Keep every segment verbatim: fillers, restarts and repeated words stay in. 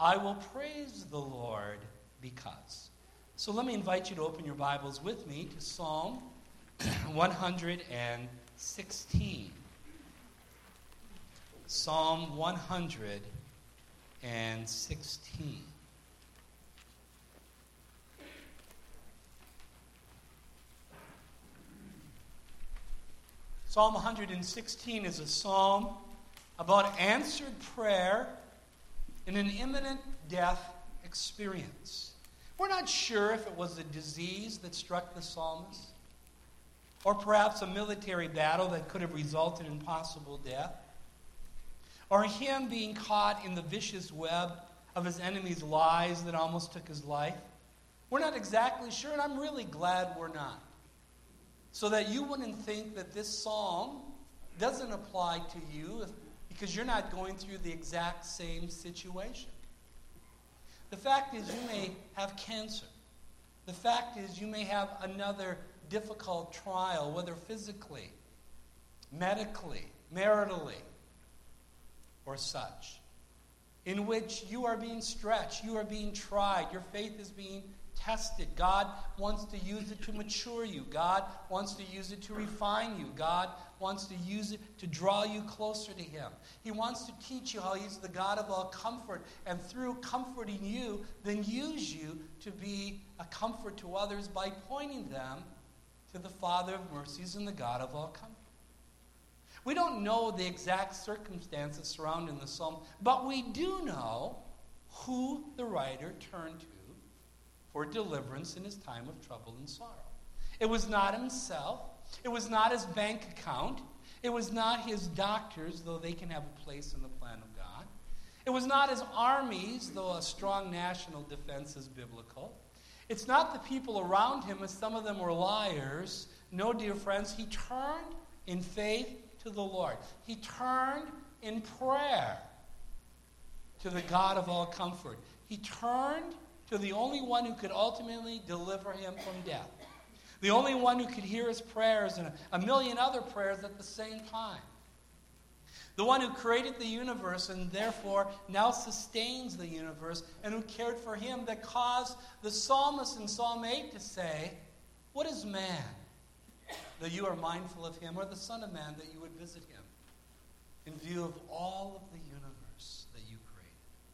I will praise the Lord because. So let me invite you to open your Bibles with me to Psalm one hundred sixteen. Psalm one hundred sixteen. Psalm one hundred sixteen is a psalm about answered prayer in an imminent death experience. We're not sure if it was a disease that struck the psalmist, or perhaps a military battle that could have resulted in possible death, or him being caught in the vicious web of his enemy's lies that almost took his life. We're not exactly sure, and I'm really glad we're not. So that you wouldn't think that this psalm doesn't apply to you because you're not going through the exact same situation. The fact is you may have cancer. The fact is you may have another difficult trial, whether physically, medically, maritally, or such, in which you are being stretched, you are being tried, your faith is being tested. God wants to use it to mature you. God wants to use it to refine you. God wants to use it to draw you closer to Him. He wants to teach you how He's the God of all comfort, and through comforting you, then use you to be a comfort to others by pointing them to the Father of mercies and the God of all comfort. We don't know the exact circumstances surrounding the psalm, but we do know who the writer turned to for deliverance in his time of trouble and sorrow. It was not himself. It was not his bank account. It was not his doctors, though they can have a place in the plan of God. It was not his armies, though a strong national defense is biblical. It's not the people around him, as some of them were liars. No, dear friends, he turned in faith to the Lord. He turned in prayer to the God of all comfort. He turned to the only one who could ultimately deliver him from death. The only one who could hear his prayers and a million other prayers at the same time. The one who created the universe and therefore now sustains the universe, and who cared for him, that caused the psalmist in Psalm eight to say, "What is man that you are mindful of him, or the Son of Man that you would visit him, in view of all of the universe that you created?"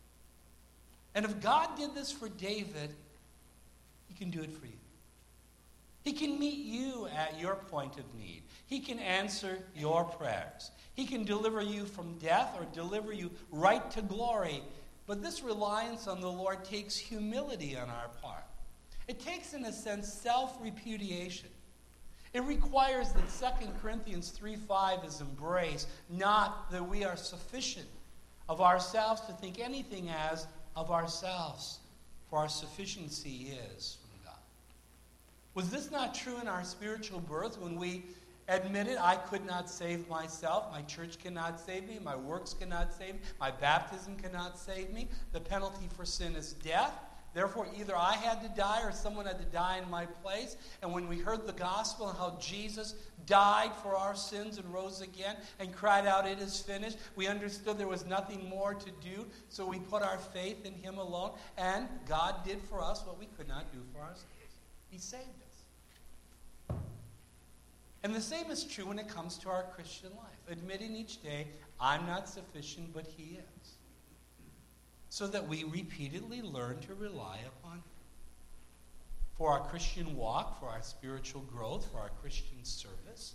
And if God did this for David, He can do it for you. He can meet you at your point of need. He can answer your prayers. He can deliver you from death or deliver you right to glory. But this reliance on the Lord takes humility on our part. It takes, in a sense, self-repudiation. It requires that Second Corinthians three five is embraced, not that we are sufficient of ourselves to think anything as of ourselves, for our sufficiency is from God. Was this not true in our spiritual birth when we admitted, I could not save myself, my church cannot save me, my works cannot save me, my baptism cannot save me, the penalty for sin is death, therefore either I had to die or someone had to die in my place? And when we heard the gospel and how Jesus died for our sins and rose again and cried out, "It is finished," we understood there was nothing more to do, so we put our faith in Him alone, and God did for us what we could not do for ourselves. He saved us. And the same is true when it comes to our Christian life, admitting each day, I'm not sufficient, but He is, so that we repeatedly learn to rely upon Him. For our Christian walk, for our spiritual growth, for our Christian service.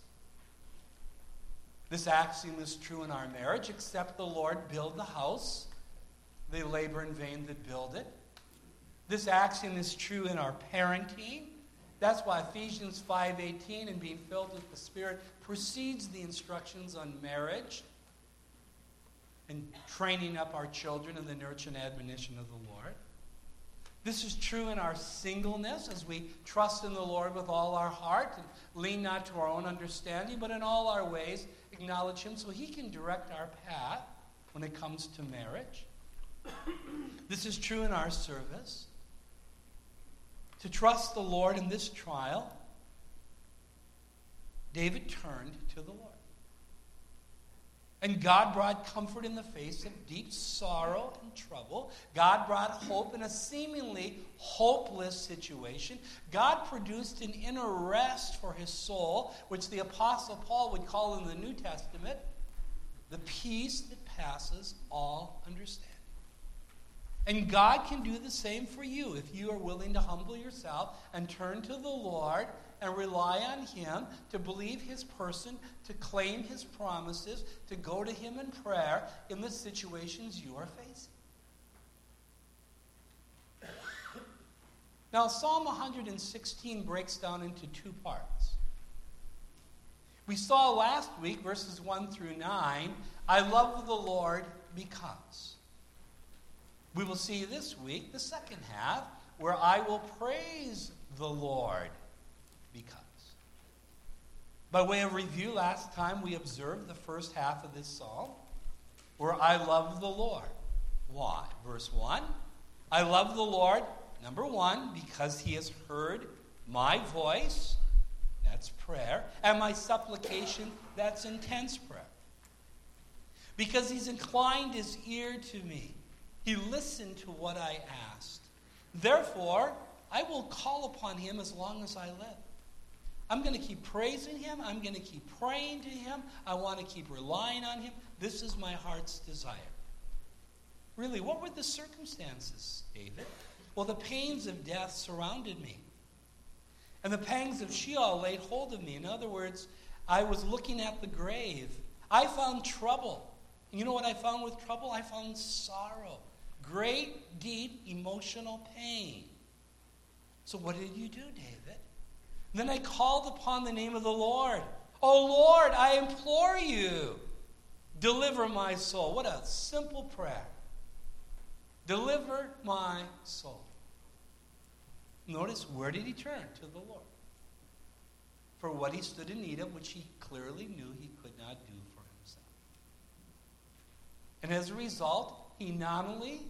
This axiom is true in our marriage. Except the Lord build the house, they labor in vain that build it. This axiom is true in our parenting. That's why Ephesians five eighteen, and being filled with the Spirit, precedes the instructions on marriage and training up our children in the nurture and admonition of the Lord. This is true in our singleness, as we trust in the Lord with all our heart and lean not to our own understanding, but in all our ways acknowledge Him so He can direct our path when it comes to marriage. This is true in our service. To trust the Lord in this trial, David turned to the Lord. And God brought comfort in the face of deep sorrow and trouble. God brought hope in a seemingly hopeless situation. God produced an inner rest for his soul, which the Apostle Paul would call in the New Testament the peace that passes all understanding. And God can do the same for you if you are willing to humble yourself and turn to the Lord and rely on him, to believe his person, to claim his promises, to go to him in prayer in the situations you are facing. Now, Psalm one hundred sixteen breaks down into two parts. We saw last week, verses one through nine, I love the Lord because. We will see this week the second half, where I will praise the Lord because. By way of review, last time we observed the first half of this psalm, where I love the Lord. Why? Verse one, I love the Lord, number one, because he has heard my voice, that's prayer, and my supplication, that's intense prayer. Because he's inclined his ear to me. He listened to what I asked. Therefore, I will call upon him as long as I live. I'm going to keep praising him. I'm going to keep praying to him. I want to keep relying on him. This is my heart's desire. Really, what were the circumstances, David? Well, the pains of death surrounded me. And the pangs of Sheol laid hold of me. In other words, I was looking at the grave. I found trouble. And you know what I found with trouble? I found sorrow. Great, deep, emotional pain. So what did you do, David? Then I called upon the name of the Lord. Oh, Lord, I implore you, deliver my soul. What a simple prayer. Deliver my soul. Notice, where did he turn? To the Lord. For what he stood in need of, which he clearly knew he could not do for himself. And as a result, he not only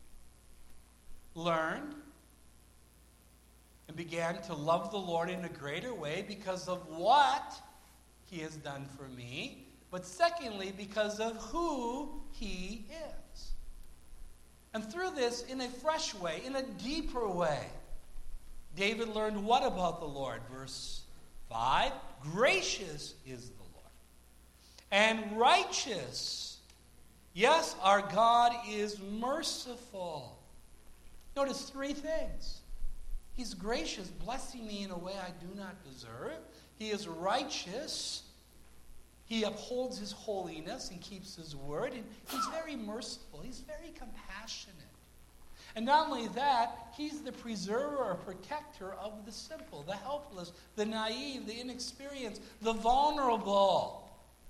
learned and began to love the Lord in a greater way because of what he has done for me, but secondly, because of who he is. And through this, in a fresh way, in a deeper way, David learned what about the Lord? Verse five, gracious is the Lord, and righteous. Yes, our God is merciful. Notice three things. He's gracious, blessing me in a way I do not deserve. He is righteous. He upholds his holiness and keeps his word. And he's very merciful. He's very compassionate. And not only that, he's the preserver or protector of the simple, the helpless, the naive, the inexperienced, the vulnerable.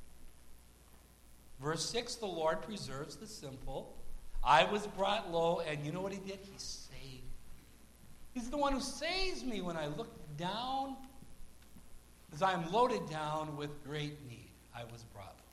Verse six, the Lord preserves the simple. I was brought low, and you know what he did? He saved me. He's the one who saves me when I look down, as I am loaded down with great need. I was brought low.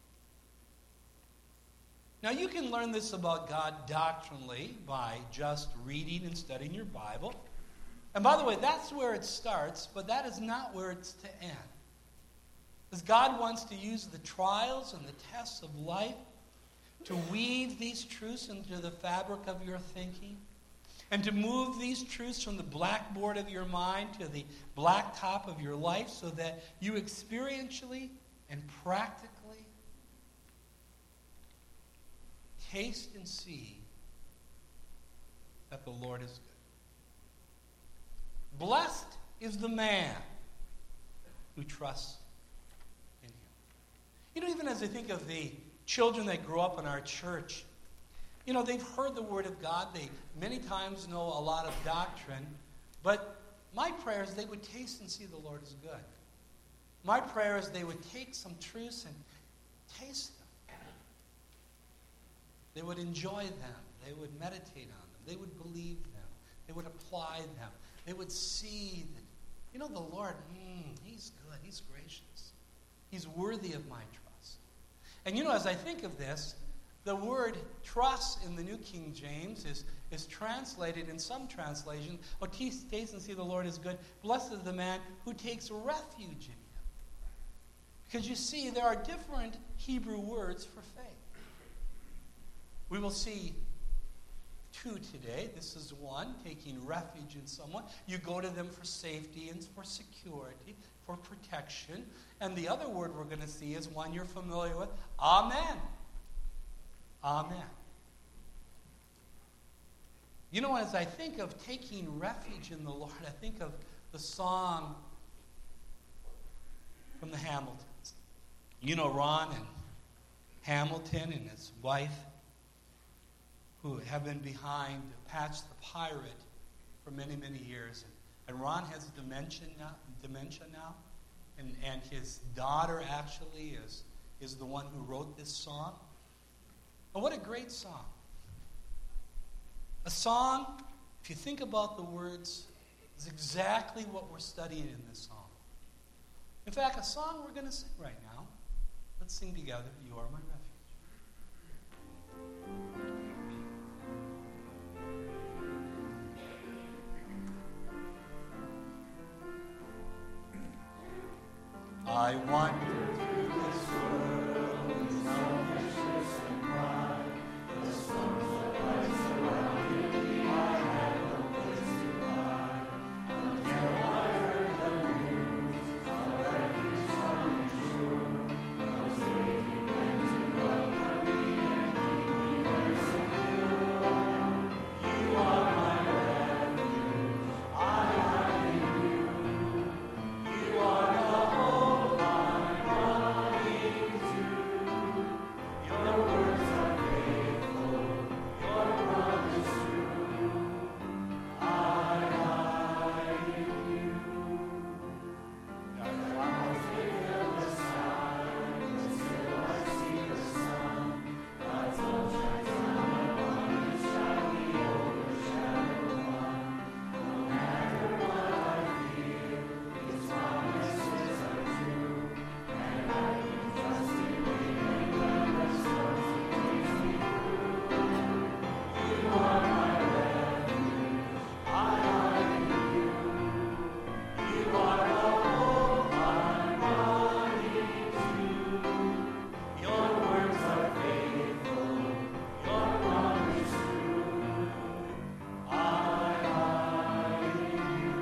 Now, you can learn this about God doctrinally by just reading and studying your Bible. And by the way, that's where it starts, but that is not where it's to end. Because God wants to use the trials and the tests of life to weave these truths into the fabric of your thinking, and to move these truths from the blackboard of your mind to the blacktop of your life so that you experientially and practically taste and see that the Lord is good. Blessed is the man who trusts in him. You know, even as I think of the children that grow up in our church, you know, they've heard the Word of God. They many times know a lot of doctrine. But my prayer is they would taste and see the Lord is good. My prayer is they would take some truths and taste them. They would enjoy them. They would meditate on them. They would believe them. They would apply them. They would see that, you know, the Lord, mm, he's good. He's gracious. He's worthy of my trust. And, you know, as I think of this, the word trust in the New King James is, is translated in some translations, oh, taste and see the Lord is good. Blessed is the man who takes refuge in him. Because you see, there are different Hebrew words for faith. We will see two today. This is one, taking refuge in someone. You go to them for safety and for security, for protection. And the other word we're going to see is one you're familiar with, amen. Amen. You know, as I think of taking refuge in the Lord, I think of the song from the Hamiltons. You know, Ron and Hamilton and his wife, who have been behind Patch the Pirate for many, many years. And Ron has dementia now, dementia now. And, and his daughter actually is, is the one who wrote this song. And what a great song. A song, if you think about the words, is exactly what we're studying in this song. In fact, a song we're going to sing right now. Let's sing together, You Are My Refuge. I wander through this world in selfishness and pride. The storms that rise surrounding me, I had no place to hide. Until I heard the news of refuge from true. I was waiting when to welcome me and keep me very secure. You are my refuge, I hide in you. You are the hope I'm running to. Your words are faithful, your promise true. I hide in you. The clouds may fill the sky, but still I see the sun. God's love shines down upon us, shall we overshadow one. No matter what I feel, His promises are true, and I can trust Him even when the storms He takes me through. You are my refuge, I hide in you. You are the hope I'm running to. Your words are faithful, your promise true. I hide in you.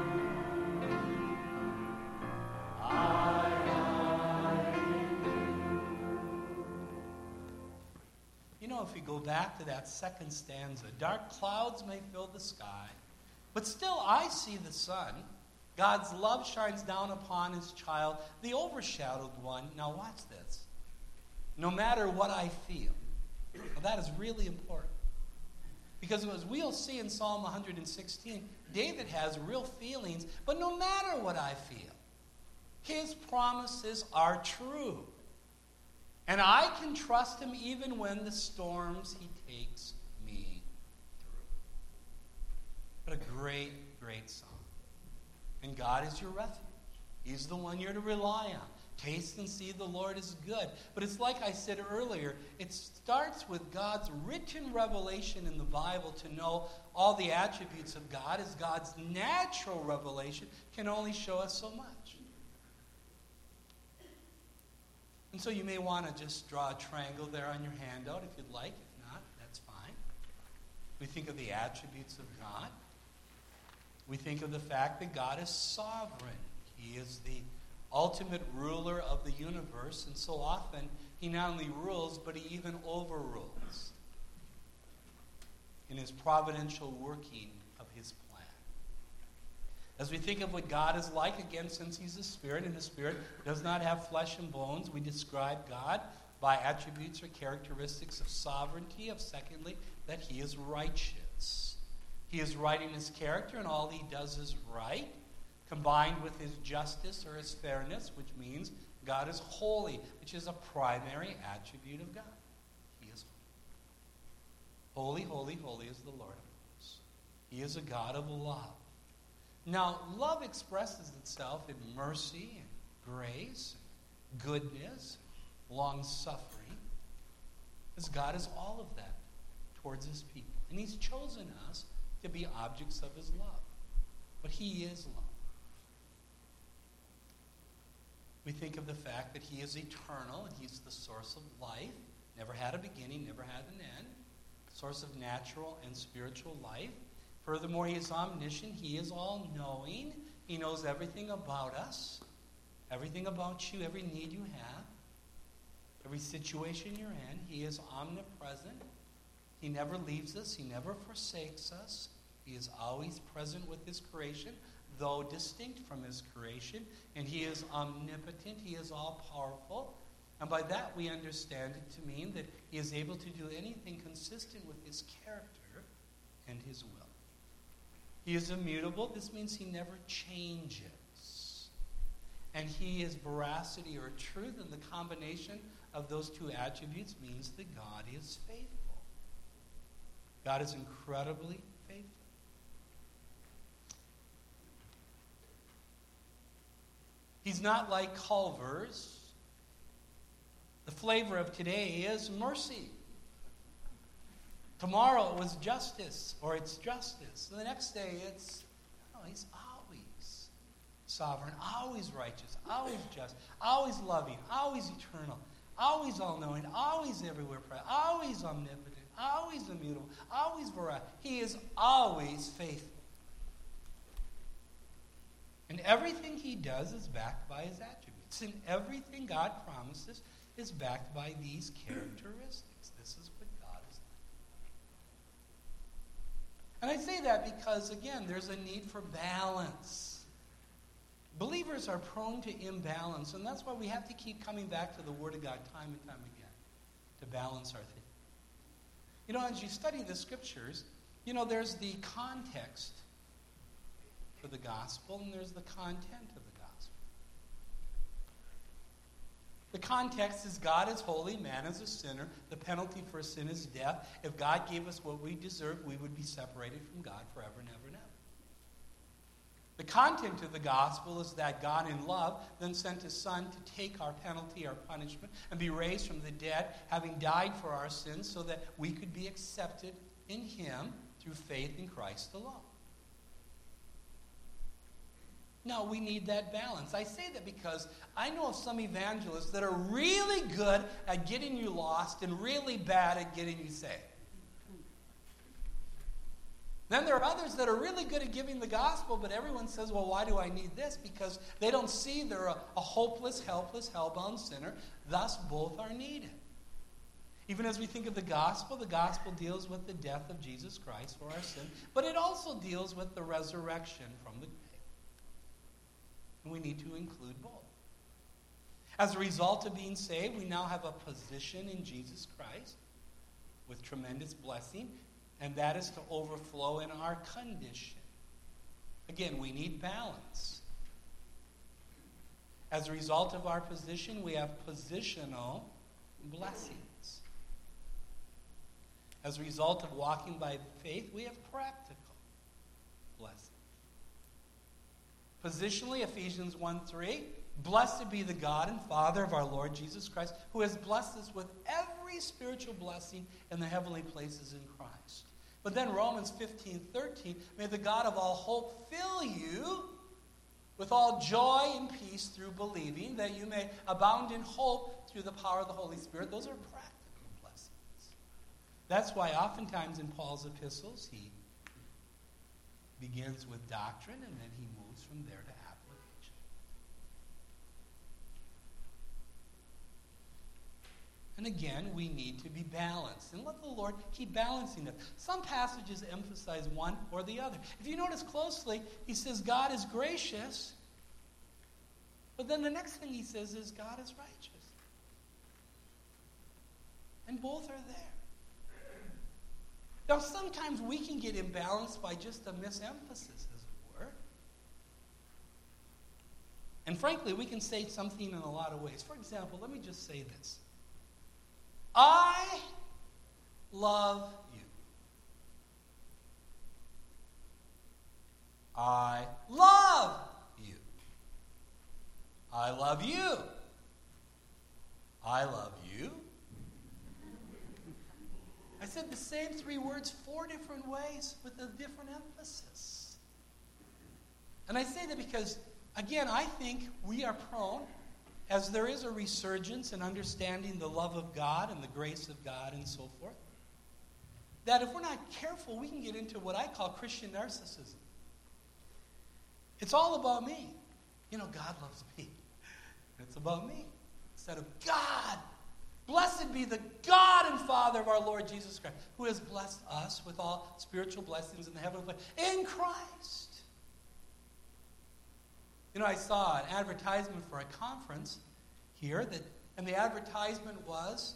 I hide in you. You know, if we go back to that second stanza, dark clouds may fill the sky, but still I see the sun. God's love shines down upon His child, the overshadowed one. Now watch this. No matter what I feel. Now that is really important. Because as we'll see in Psalm one hundred sixteen, David has real feelings, but no matter what I feel, His promises are true. And I can trust Him even when the storms He takes me through. What a great, great song. And God is your refuge. He's the one you're to rely on. Taste and see the Lord is good. But it's like I said earlier, it starts with God's written revelation in the Bible to know all the attributes of God, as God's natural revelation can only show us so much. And so you may want to just draw a triangle there on your handout if you'd like. If not, that's fine. We think of the attributes of God. We think of the fact that God is sovereign. He is the ultimate ruler of the universe, and so often He not only rules, but He even overrules in His providential working of His plan. As we think of what God is like, again, since He's a spirit, and the spirit does not have flesh and bones, we describe God by attributes or characteristics of sovereignty, of secondly, that He is righteous. He is right in His character, and all He does is right, combined with His justice or His fairness, which means God is holy, which is a primary attribute of God. He is holy. Holy, holy, holy is the Lord of hosts. He is a God of love. Now, love expresses itself in mercy and grace, and goodness, long-suffering, as God is all of that towards His people. And He's chosen us to be objects of His love. But He is love. We think of the fact that he is eternal and he's the source of life. Never had a beginning, never had an end. Source of natural and spiritual life. Furthermore, he is omniscient. He is all-knowing. He knows everything about us. Everything about you, every need you have. Every situation you're in. He is omnipresent. He never leaves us. He never forsakes us. He is always present with his creation, though distinct from his creation. And he is omnipotent. He is all-powerful. And by that we understand it to mean that he is able to do anything consistent with his character and his will. He is immutable. This means he never changes. And he is veracity or truth, and the combination of those two attributes means that God is faithful. God is incredibly faithful. He's not like Culver's. The flavor of today is mercy. Tomorrow it was justice, or it's justice. And the next day it's, oh, he's always sovereign, always righteous, always just, always loving, always eternal, always all-knowing, always everywhere present, always omnipotent, always immutable, always veracious. He is always faithful. And everything he does is backed by his attributes. And everything God promises is backed by these characteristics. This is what God is like. And I say that because, again, there's a need for balance. Believers are prone to imbalance, and that's why we have to keep coming back to the Word of God time and time again to balance our thinking. You know, as you study the Scriptures, you know, there's the context for the gospel, and there's the content of the gospel. The context is God is holy, man is a sinner. The penalty for sin is death. If God gave us what we deserved, we would be separated from God forever and ever and ever. The content of the gospel is that God in love then sent his Son to take our penalty, our punishment, and be raised from the dead, having died for our sins, so that we could be accepted in him through faith in Christ alone. No, we need that balance. I say that because I know of some evangelists that are really good at getting you lost and really bad at getting you saved. Then there are others that are really good at giving the gospel, but everyone says, well, why do I need this? Because they don't see they're a, a hopeless, helpless, hell-bound sinner. Thus, both are needed. Even as we think of the gospel, the gospel deals with the death of Jesus Christ for our sin, but it also deals with the resurrection from the grave. And we need to include both. As a result of being saved, we now have a position in Jesus Christ with tremendous blessing, and that is to overflow in our condition. Again, we need balance. As a result of our position, we have positional blessings. As a result of walking by faith, we have practical blessings. Positionally, Ephesians one three, blessed be the God and Father of our Lord Jesus Christ, who has blessed us with every spiritual blessing in the heavenly places in Christ. But then Romans fifteen thirteen, may the God of all hope fill you with all joy and peace through believing, that you may abound in hope through the power of the Holy Spirit. Those are practical blessings. That's why oftentimes in Paul's epistles, he begins with doctrine, and then he moves from there to application. And again, we need to be balanced. And let the Lord keep balancing us. Some passages emphasize one or the other. If you notice closely, he says God is gracious, but then the next thing he says is God is righteous. And both are there. Now, sometimes we can get imbalanced by just a misemphasis, as it were. And frankly, we can say something in a lot of ways. For example, let me just say this. I love you. I love you. I love you. I love you. I said the same three words four different ways with a different emphasis. And I say that because, again, I think we are prone as there is a resurgence in understanding the love of God and the grace of God and so forth, that if we're not careful, we can get into what I call Christian narcissism. It's all about me. You know, God loves me. It's about me. Instead of God. Blessed be the God and Father of our Lord Jesus Christ, who has blessed us with all spiritual blessings in the heavenly place in Christ. You know, I saw an advertisement for a conference here, that, and the advertisement was,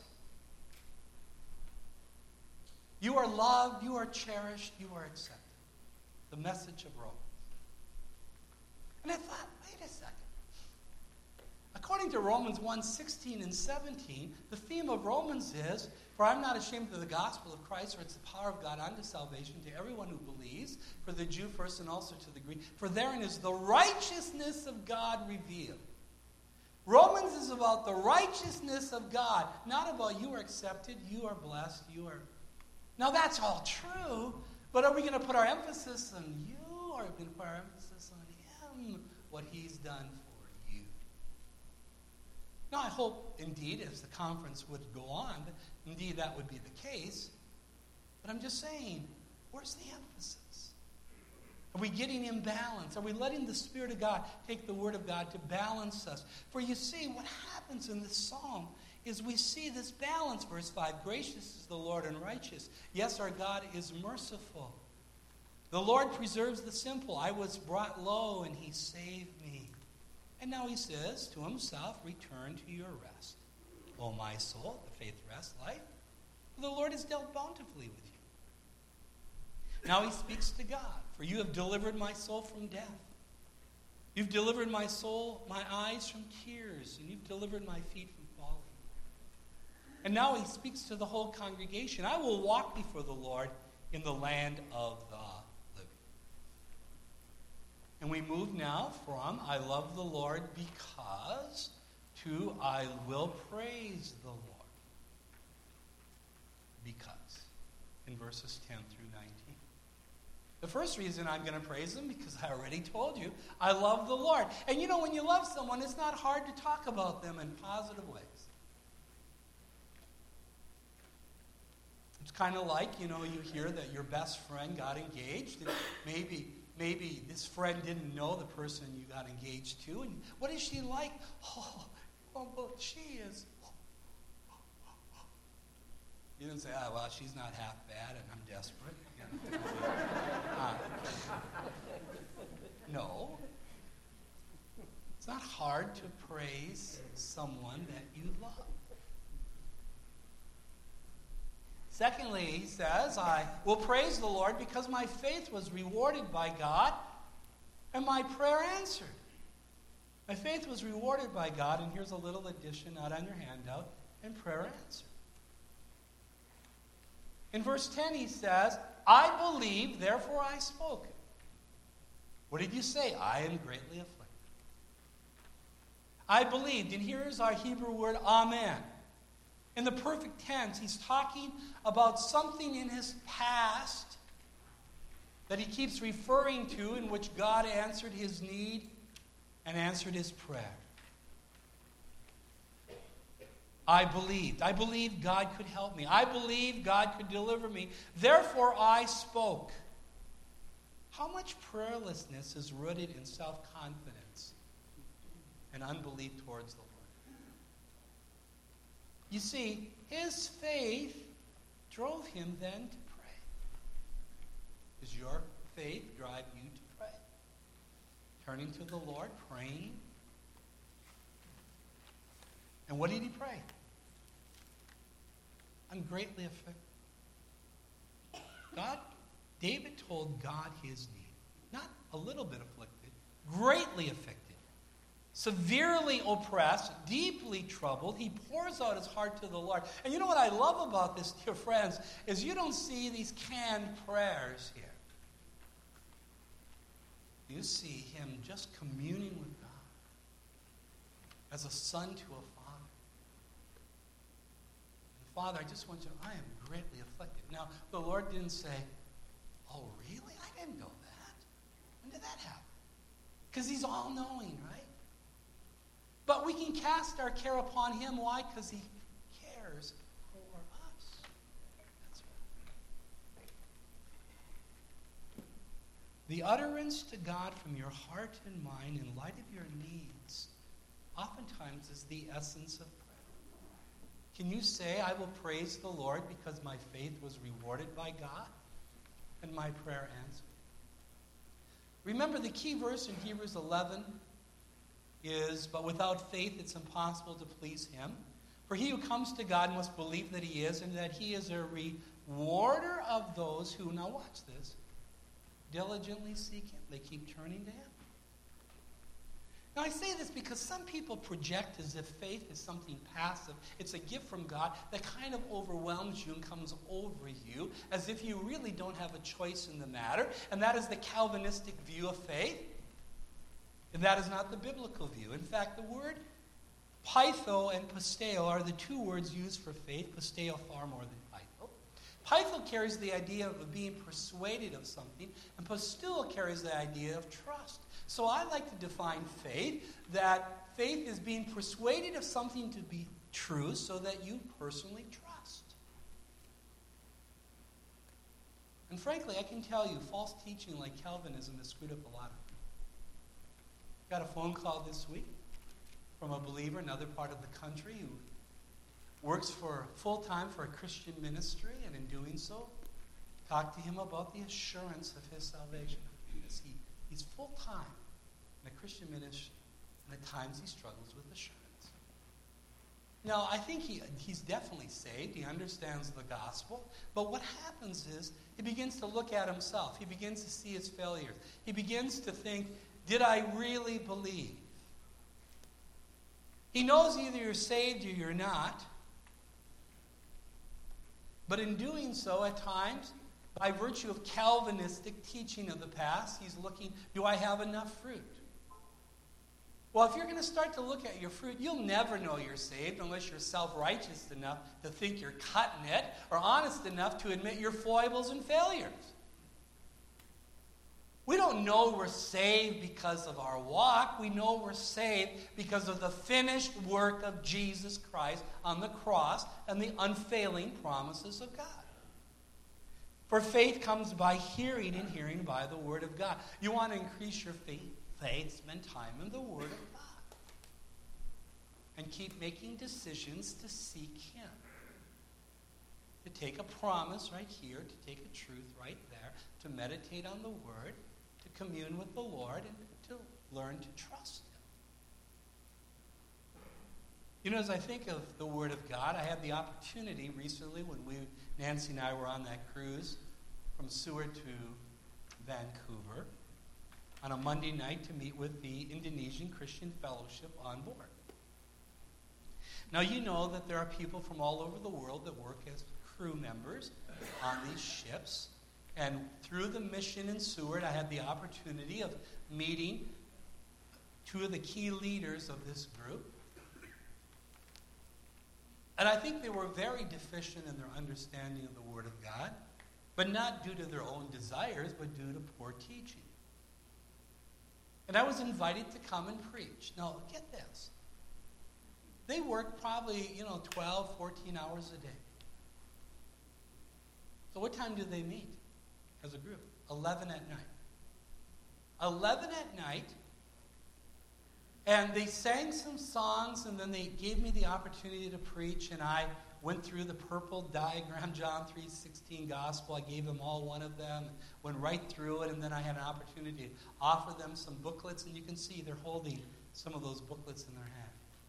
you are loved, you are cherished, you are accepted. The message of Romans. And I thought, wait a second. According to Romans one, sixteen and seventeen, the theme of Romans is, for I'm not ashamed of the gospel of Christ, for it's the power of God unto salvation to everyone who believes, for the Jew first and also to the Greek, for therein is the righteousness of God revealed. Romans is about the righteousness of God, not about you are accepted, you are blessed, you are... Now that's all true, but are we going to put our emphasis on you, or are we going to put our emphasis on him, what he's done for you? Now I hope, indeed, as the conference would go on, that indeed that would be the case, but I'm just saying, where's the emphasis? Are we getting in balance? Are we letting the Spirit of God take the Word of God to balance us? For you see, what happens in this psalm is we see this balance. Verse five, gracious is the Lord and righteous. Yes, our God is merciful. The Lord preserves the simple. I was brought low and he saved me. And now he says to himself, return to your rest. O my soul, the faith, rest, life. For the Lord has dealt bountifully with you. Now he speaks to God. For you have delivered my soul from death. You've delivered my soul, my eyes from tears, and you've delivered my feet from falling. And now he speaks to the whole congregation. I will walk before the Lord in the land of the living. And we move now from I love the Lord because to I will praise the Lord. Because. In verses ten through nineteen. The first reason I'm going to praise him, because I already told you, I love the Lord. And you know, when you love someone, it's not hard to talk about them in positive ways. It's kind of like, you know, you hear that your best friend got engaged, and maybe, maybe this friend didn't know the person you got engaged to. And what is she like? Oh, oh well, she is. You didn't say, oh, well, she's not half bad and I'm desperate. uh, no. It's not hard to praise someone that you love. Secondly, he says, I will praise the Lord because my faith was rewarded by God and my prayer answered. My faith was rewarded by God, and here's a little addition out on your handout, and prayer answered. In verse ten, he says, I believe, therefore I spoke. What did you say? I am greatly afflicted. I believed, and here's our Hebrew word, amen. In the perfect tense, he's talking about something in his past that he keeps referring to, in which God answered his need and answered his prayer. I believed. I believed God could help me. I believed God could deliver me. Therefore, I spoke. How much prayerlessness is rooted in self-confidence and unbelief towards the Lord? You see, his faith drove him then to pray. Does your faith drive you to pray? Turning to the Lord, praying. And what did he pray? I'm greatly afflicted. God, David told God his need. Not a little bit afflicted, greatly afflicted. Severely oppressed, deeply troubled. He pours out his heart to the Lord. And you know what I love about this, dear friends, is you don't see these canned prayers here. You see him just communing with God as a son to a father. Father, I just want you to know, I am greatly afflicted. Now, the Lord didn't say, oh, really? I didn't know that. When did that happen? Because he's all-knowing, right? But we can cast our care upon him. Why? Because he cares for us. That's right. The utterance to God from your heart and mind in light of your needs oftentimes is the essence of prayer. Can you say, I will praise the Lord because my faith was rewarded by God and my prayer answered? Remember, the key verse in Hebrews eleven is, but without faith it's impossible to please him. For he who comes to God must believe that he is, and that he is a rewarder of those who, now watch this, diligently seek him. They keep turning to him. Now, I say this because some people project as if faith is something passive. It's a gift from God that kind of overwhelms you and comes over you as if you really don't have a choice in the matter. And that is the Calvinistic view of faith. And that is not the biblical view. In fact, the word pytho and pisteo are the two words used for faith. Pisteo far more than pytho. Pytho carries the idea of being persuaded of something, and pisteuo carries the idea of trust. So I like to define faith, that faith is being persuaded of something to be true so that you personally trust. And frankly, I can tell you, false teaching like Calvinism has screwed up a lot of people. Got a phone call this week from a believer in another part of the country who works for full-time for a Christian ministry, and in doing so, talked to him about the assurance of his salvation. Because he He's full-time in a Christian ministry, and at times he struggles with assurance. Now, I think he, he's definitely saved. He understands the gospel. But what happens is he begins to look at himself. He begins to see his failures. He begins to think, did I really believe? He knows either you're saved or you're not. But in doing so, at times, by virtue of Calvinistic teaching of the past, he's looking, do I have enough fruit? Well, if you're going to start to look at your fruit, you'll never know you're saved unless you're self-righteous enough to think you're cutting it, or honest enough to admit your foibles and failures. We don't know we're saved because of our walk. We know we're saved because of the finished work of Jesus Christ on the cross and the unfailing promises of God. For faith comes by hearing, and hearing by the Word of God. You want to increase your faith? Faith, spend time in the Word of God. And keep making decisions to seek Him. To take a promise right here, to take a truth right there, to meditate on the Word, to commune with the Lord, and to learn to trust Him. You know, as I think of the Word of God, I had the opportunity recently when we, Nancy and I were on that cruise from Seward to Vancouver on a Monday night to meet with the Indonesian Christian Fellowship on board. Now, you know that there are people from all over the world that work as crew members on these ships. And through the mission in Seward, I had the opportunity of meeting two of the key leaders of this group. And I think they were very deficient in their understanding of the Word of God, but not due to their own desires, but due to poor teaching. And I was invited to come and preach. Now, get this. They work probably, you know, twelve, fourteen hours a day. So what time do they meet as a group? eleven at night. eleven at night. And they sang some songs, and then they gave me the opportunity to preach, and I went through the purple diagram, John three sixteen gospel. I gave them all one of them, went right through it, and then I had an opportunity to offer them some booklets, and you can see they're holding some of those booklets in their hand.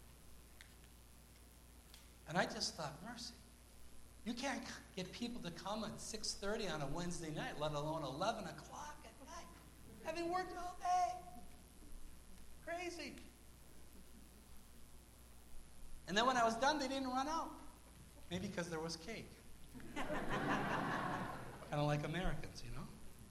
And I just thought, mercy. You can't get people to come at six thirty on a Wednesday night, let alone eleven o'clock at night, having worked all day. Crazy. And then when I was done, they didn't run out. Maybe because there was cake. Kind of like Americans, you know?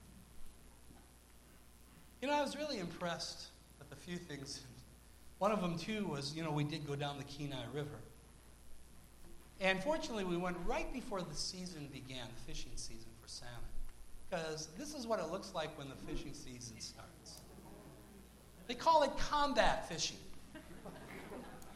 You know, I was really impressed with a few things. One of them, too, was, you know, we did go down the Kenai River. And fortunately, we went right before the season began, the fishing season for salmon. Because this is what it looks like when the fishing season starts. They call it combat fishing.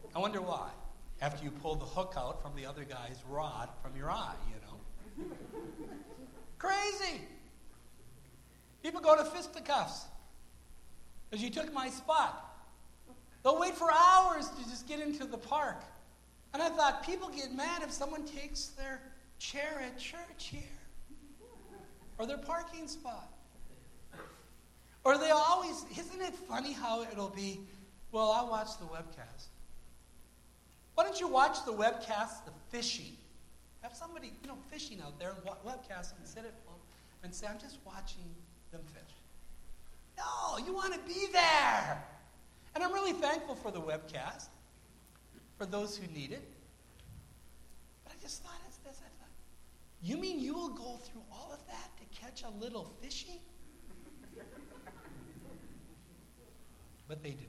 I wonder why. After you pull the hook out from the other guy's rod from your eye, you know. Crazy. People go to fisticuffs because you took my spot. They'll wait for hours to just get into the park. And I thought, people get mad if someone takes their chair at church here. Or their parking spot. Or they always, isn't it funny how it'll be, well, I'll watch the webcast. Why don't you watch the webcast of fishing? Have somebody, you know, fishing out there and webcast and sit at home and say, I'm just watching them fish. No, you want to be there. And I'm really thankful for the webcast, for those who need it. But I just thought, it's this, I thought, you mean you will go through all of that to catch a little fishy? But they do.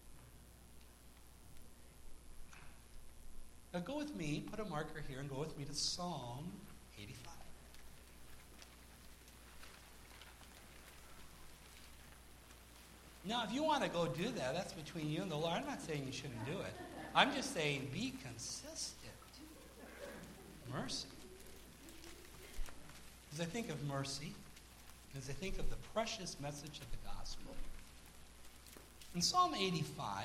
Now go with me, put a marker here, and go with me to Psalm eighty-five. Now, if you want to go do that, that's between you and the Lord. I'm not saying you shouldn't do it. I'm just saying be consistent. Mercy. As I think of mercy, as I think of the precious message of the gospel, in Psalm eighty-five,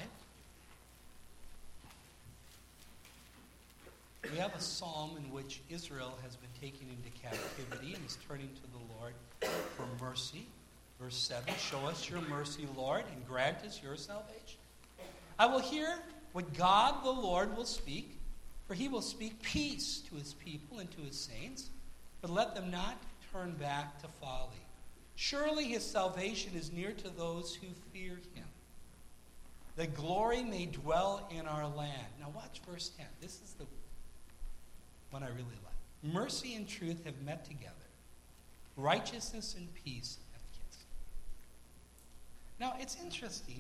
we have a psalm in which Israel has been taken into captivity and is turning to the Lord for mercy. Verse seven, show us your mercy, Lord, and grant us your salvation. I will hear what God the Lord will speak, for he will speak peace to his people and to his saints, but let them not turn back to folly. Surely his salvation is near to those who fear him. That glory may dwell in our land. Now watch verse ten. This is the one I really like. Mercy and truth have met together. Righteousness and peace have kissed. Now it's interesting.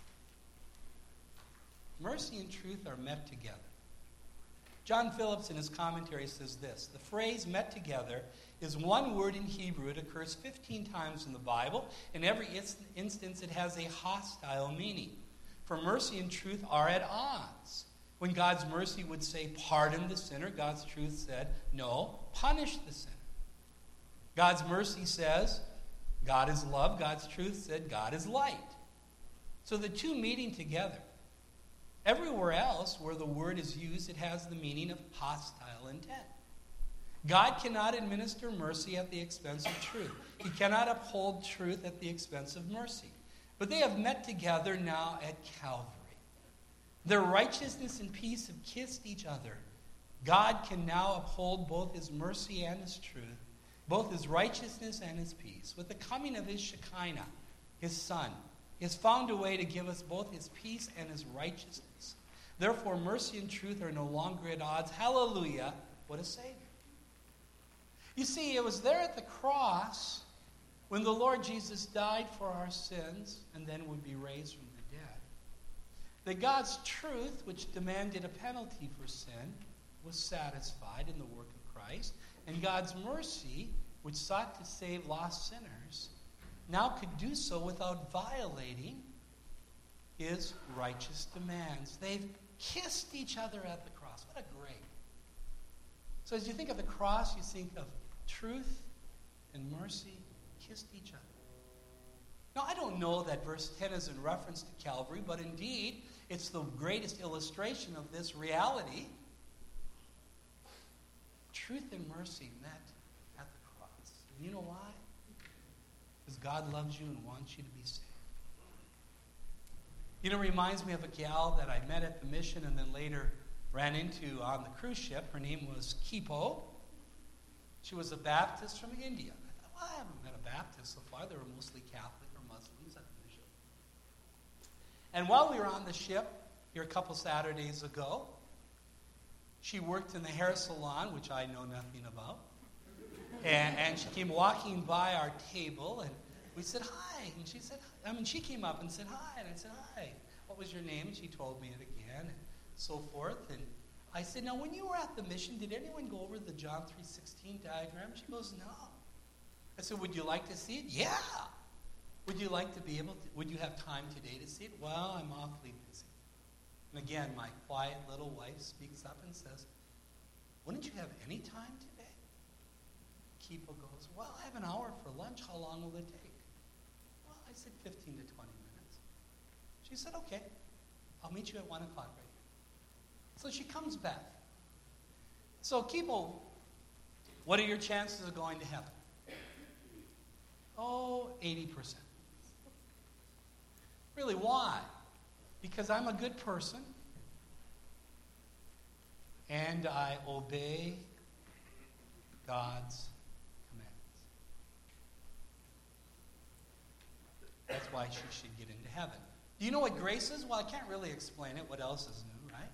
Mercy and truth are met together. John Phillips in his commentary says this. The phrase met together is one word in Hebrew. It occurs fifteen times in the Bible. In every instance it has a hostile meaning. For mercy and truth are at odds. When God's mercy would say, pardon the sinner, God's truth said, no, punish the sinner. God's mercy says, God is love. God's truth said, God is light. So the two meeting together. Everywhere else where the word is used, it has the meaning of hostile intent. God cannot administer mercy at the expense of truth. He cannot uphold truth at the expense of mercy. But they have met together now at Calvary. Their righteousness and peace have kissed each other. God can now uphold both his mercy and his truth, both his righteousness and his peace. With the coming of his Shekinah, his Son, he has found a way to give us both his peace and his righteousness. Therefore, mercy and truth are no longer at odds. Hallelujah, what a Savior. You see, it was there at the cross when the Lord Jesus died for our sins and then would be raised from the dead, that God's truth, which demanded a penalty for sin, was satisfied in the work of Christ, and God's mercy, which sought to save lost sinners, now could do so without violating his righteous demands. They've kissed each other at the cross. What a great. So as you think of the cross, you think of truth and mercy kissed each other. Now, I don't know that verse ten is in reference to Calvary, but indeed, it's the greatest illustration of this reality. Truth and mercy met at the cross. And you know why? Because God loves you and wants you to be saved. You know, it reminds me of a gal that I met at the mission and then later ran into on the cruise ship. Her name was Kipo. She was a Baptist from India. I thought, well, I haven't met a Baptist so far. They were mostly Catholic or Muslims at the mission. And while we were on the ship, here a couple Saturdays ago, she worked in the hair salon, which I know nothing about. And, and she came walking by our table, and we said, hi. And she said, I mean, she came up and said, hi. And I said, hi. What was your name? And she told me it again, and so forth. And I said, now, when you were at the mission, did anyone go over the John three sixteen diagram? She goes, no. I said, would you like to see it? Yeah. Would you like to be able to, would you have time today to see it? Well, I'm awfully busy. And again, my quiet little wife speaks up and says, wouldn't you have any time today? Kipo goes, well, I have an hour for lunch. How long will it take? Well, I said fifteen to twenty minutes. She said, okay, I'll meet you at one o'clock right here. So she comes back. So Kipo, what are your chances of going to heaven? Oh, eighty percent. Really, why? Because I'm a good person and I obey God's commands. That's why she should get into heaven. Do you know what grace is? Well, I can't really explain it. What else is new, right?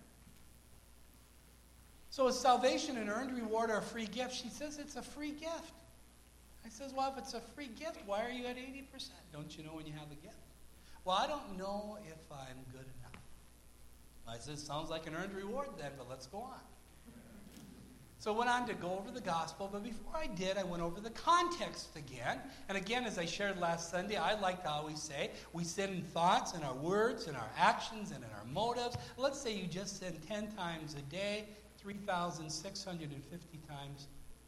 So is salvation an earned reward or a free gift? She says it's a free gift. I says, well, if it's a free gift, why are you at eighty percent? Don't you know when you have a gift? Well, I don't know if I'm good enough. I said, sounds like an earned reward then, but let's go on. So I went on to go over the gospel, but before I did, I went over the context again. And again, as I shared last Sunday, I like to always say, we sin in thoughts, in our words, in our actions, and in our motives. Let's say you just sin ten times a day, three thousand six hundred fifty times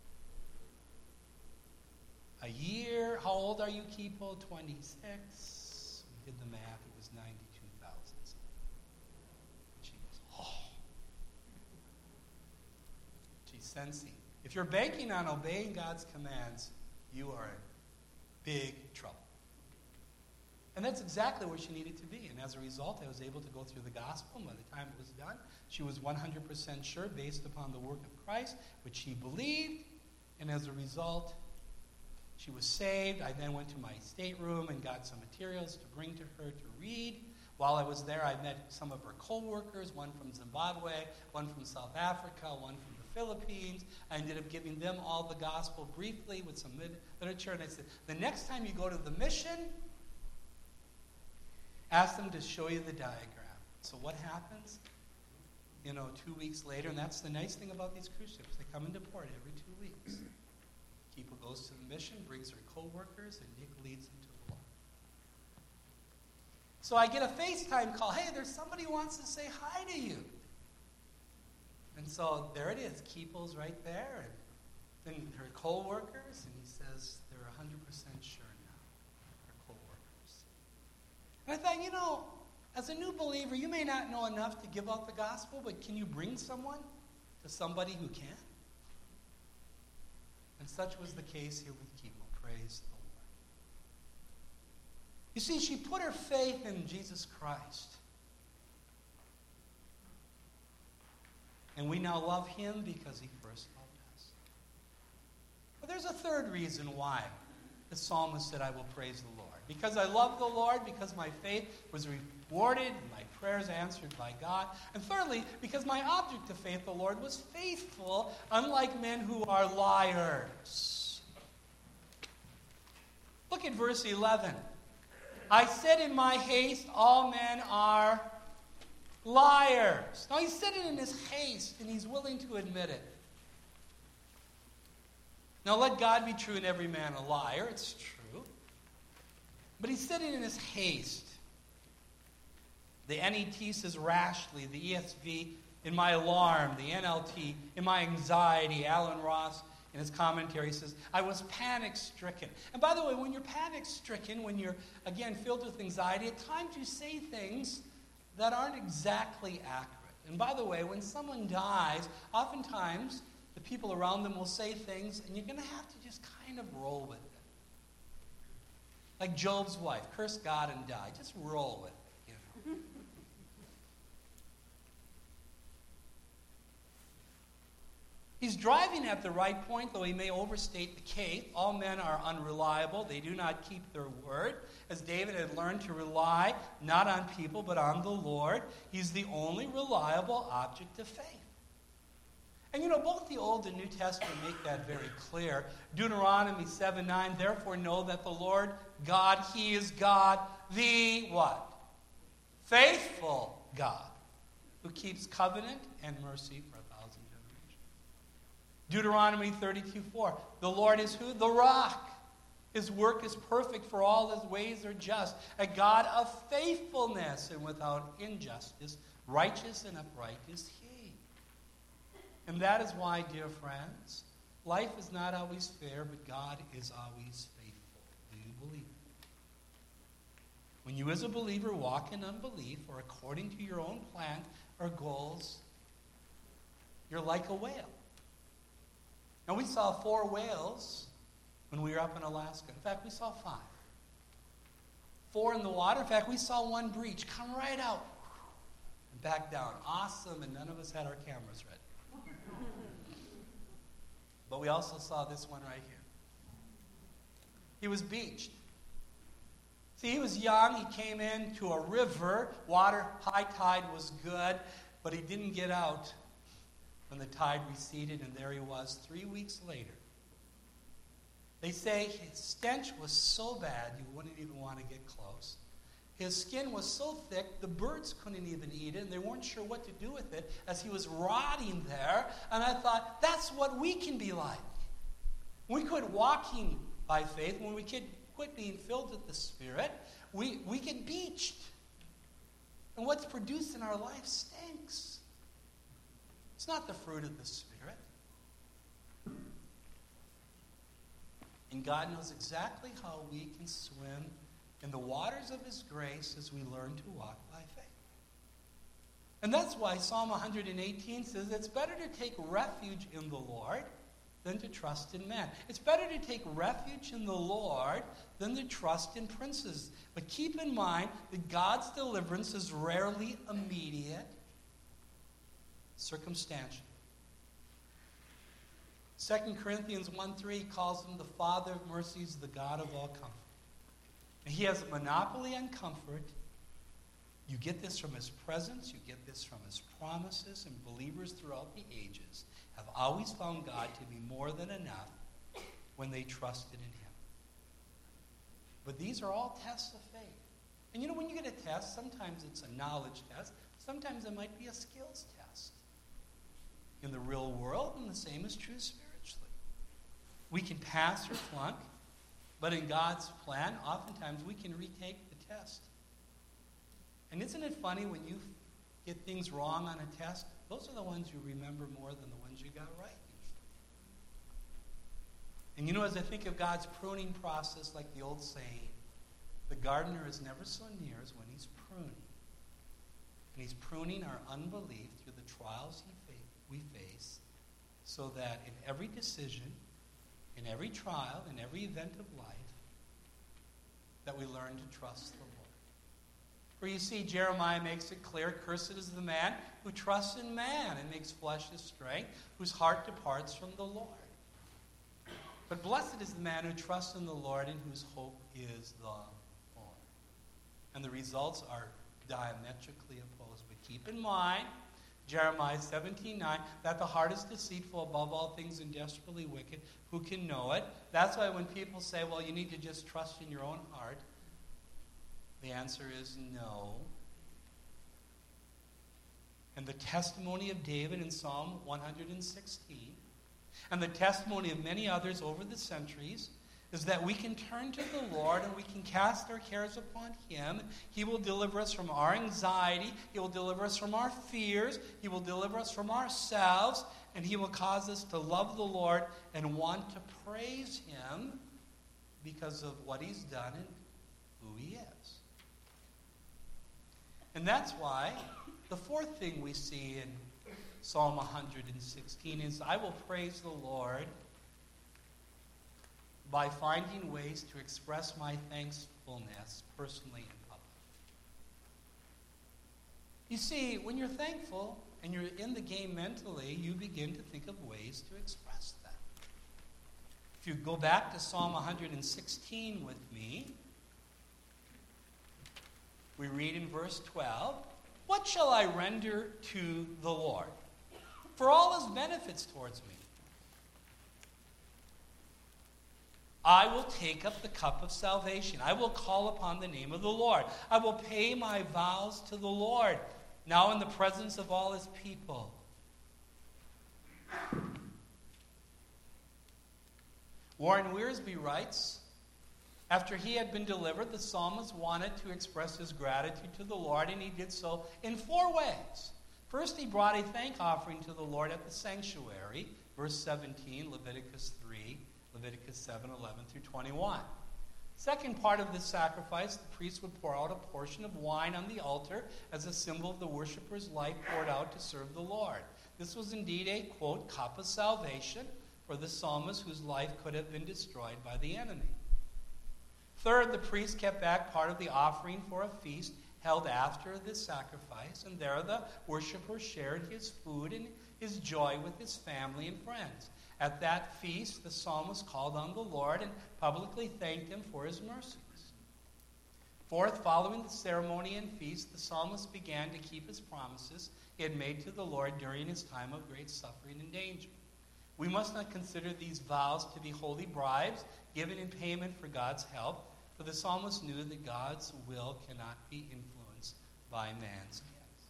a year. How old are you, Kipo? twenty-six. We did the math. It was ninety-two thousand. She goes, oh. She's sensing. If you're banking on obeying God's commands, you are in big trouble. And that's exactly where she needed to be. And as a result, I was able to go through the gospel. And by the time it was done, she was one hundred percent sure, based upon the work of Christ, which she believed. And as a result, she was saved. I then went to my stateroom and got some materials to bring to her to read. While I was there, I met some of her co-workers, one from Zimbabwe, one from South Africa, one from the Philippines. I ended up giving them all the gospel briefly with some literature. And I said, the next time you go to the mission, ask them to show you the diagram. So what happens? You know, two weeks later, and that's the nice thing about these cruise ships. They come into port every two weeks. Kipo goes to the mission, brings her co-workers, and Nick leads them to the Lord. So I get a FaceTime call. Hey, there's somebody who wants to say hi to you. And so there it is. Kipo's right there, and then her co-workers, and he says they're one hundred percent sure now, her co-workers. And I thought, you know, as a new believer, you may not know enough to give out the gospel, but can you bring someone to somebody who can? And such was the case here with Kipo. Praise the Lord. You see, she put her faith in Jesus Christ. And we now love him because he first loved us. But there's a third reason why the psalmist said, I will praise the Lord. Because I love the Lord, because my faith was rewarded, and my prayers answered by God. And thirdly, because my object of faith, the Lord, was faithful, unlike men who are liars. Look at verse eleven. I said in my haste, all men are liars. Now he said it in his haste, and he's willing to admit it. Now let God be true and every man a liar. It's true. But he said it in his haste. The N E T says rashly. The E S V in my alarm. The N L T in my anxiety. Alan Ross in his commentary says, I was panic-stricken. And by the way, when you're panic-stricken, when you're, again, filled with anxiety, at times you say things that aren't exactly accurate. And by the way, when someone dies, oftentimes the people around them will say things, and you're going to have to just kind of roll with it. Like Job's wife, curse God and die. Just roll with it, you know. He's driving at the right point, though he may overstate the case. All men are unreliable. They do not keep their word. As David had learned to rely not on people, but on the Lord. He's the only reliable object of faith. And you know, both the Old and New Testament make that very clear. Deuteronomy seven nine, therefore know that the Lord God, he is God, the what? Faithful God, who keeps covenant and mercy for a thousand generations. Deuteronomy thirty-two four, the Lord is who? The rock. His work is perfect, for all his ways are just. A God of faithfulness and without injustice Righteous and upright is he. And that is why, dear friends, life is not always fair, but God is always faithful. Do you believe it? When you as a believer walk in unbelief or according to your own plan or goals, you're like a whale. And we saw four whales when we were up in Alaska. In fact, we saw five. Four in the water. In fact, we saw one breach come right out and back down. Awesome, and none of us had our cameras ready. But we also saw this one right here. He was beached. See, he was young. He came into a river. Water, high tide was good, but he didn't get out when the tide receded, and there he was three weeks later. They say his stench was so bad you wouldn't even want to get close. His skin was so thick the birds couldn't even eat it, and they weren't sure what to do with it as he was rotting there. And I thought, that's what we can be like. We quit walking by faith, when we quit, quit being filled with the Spirit, we, we get beached. And what's produced in our life stinks. It's not the fruit of the Spirit. And God knows exactly how we can swim in the waters of his grace as we learn to walk by faith. And that's why Psalm one hundred eighteen says it's better to take refuge in the Lord than to trust in man. It's better to take refuge in the Lord than to trust in princes. But keep in mind that God's deliverance is rarely immediate, circumstantial. Second Corinthians one three calls him the Father of mercies, the God of all comfort. And he has a monopoly on comfort. You get this from his presence. You get this from his promises. And believers throughout the ages have always found God to be more than enough when they trusted in him. But these are all tests of faith. And you know, when you get a test, sometimes it's a knowledge test. Sometimes it might be a skills test. In the real world, and the same is true spiritually. We can pass or flunk, but in God's plan, oftentimes we can retake the test. And isn't it funny when you get things wrong on a test? Those are the ones you remember more than the ones you got right. And you know, as I think of God's pruning process, like the old saying, the gardener is never so near as when he's pruning. And he's pruning our unbelief through the trials he fa- we face, so that in every decision, in every trial, in every event of life, that we learn to trust the Lord. For you see, Jeremiah makes it clear, cursed is the man who trusts in man and makes flesh his strength, whose heart departs from the Lord. But blessed is the man who trusts in the Lord and whose hope is the Lord. And the results are diametrically opposed. But keep in mind, Jeremiah seventeen nine, that the heart is deceitful above all things and desperately wicked. Who can know it? That's why when people say, well, you need to just trust in your own heart, the answer is no. And the testimony of David in Psalm one hundred sixteen, and the testimony of many others over the centuries, is that we can turn to the Lord and we can cast our cares upon him. He will deliver us from our anxiety. He will deliver us from our fears. He will deliver us from ourselves. And he will cause us to love the Lord and want to praise him because of what he's done and who he is. And that's why the fourth thing we see in Psalm one hundred sixteen is, I will praise the Lord by finding ways to express my thankfulness personally and publicly. You see, when you're thankful and you're in the game mentally, you begin to think of ways to express that. If you go back to Psalm one hundred sixteen with me, we read in verse twelve, what shall I render to the Lord for all his benefits towards me? I will take up the cup of salvation. I will call upon the name of the Lord. I will pay my vows to the Lord, now in the presence of all his people. Warren Wiersbe writes, After he had been delivered, the psalmist wanted to express his gratitude to the Lord, and he did so in four ways. First, he brought a thank offering to the Lord at the sanctuary, verse seventeen, Leviticus three, Leviticus seven, eleven through twenty-one. Second part of this sacrifice, the priest would pour out a portion of wine on the altar as a symbol of the worshiper's life poured out to serve the Lord. This was indeed a, quote, cup of salvation for the psalmist whose life could have been destroyed by the enemy. Third, the priest kept back part of the offering for a feast held after the sacrifice, and there the worshiper shared his food and his joy with his family and friends. At that feast, the psalmist called on the Lord and publicly thanked him for his mercies. Fourth, following the ceremony and feast, the psalmist began to keep his promises he had made to the Lord during his time of great suffering and danger. We must not consider these vows to be holy bribes given in payment for God's help, for the psalmist knew that God's will cannot be influenced by man's gifts.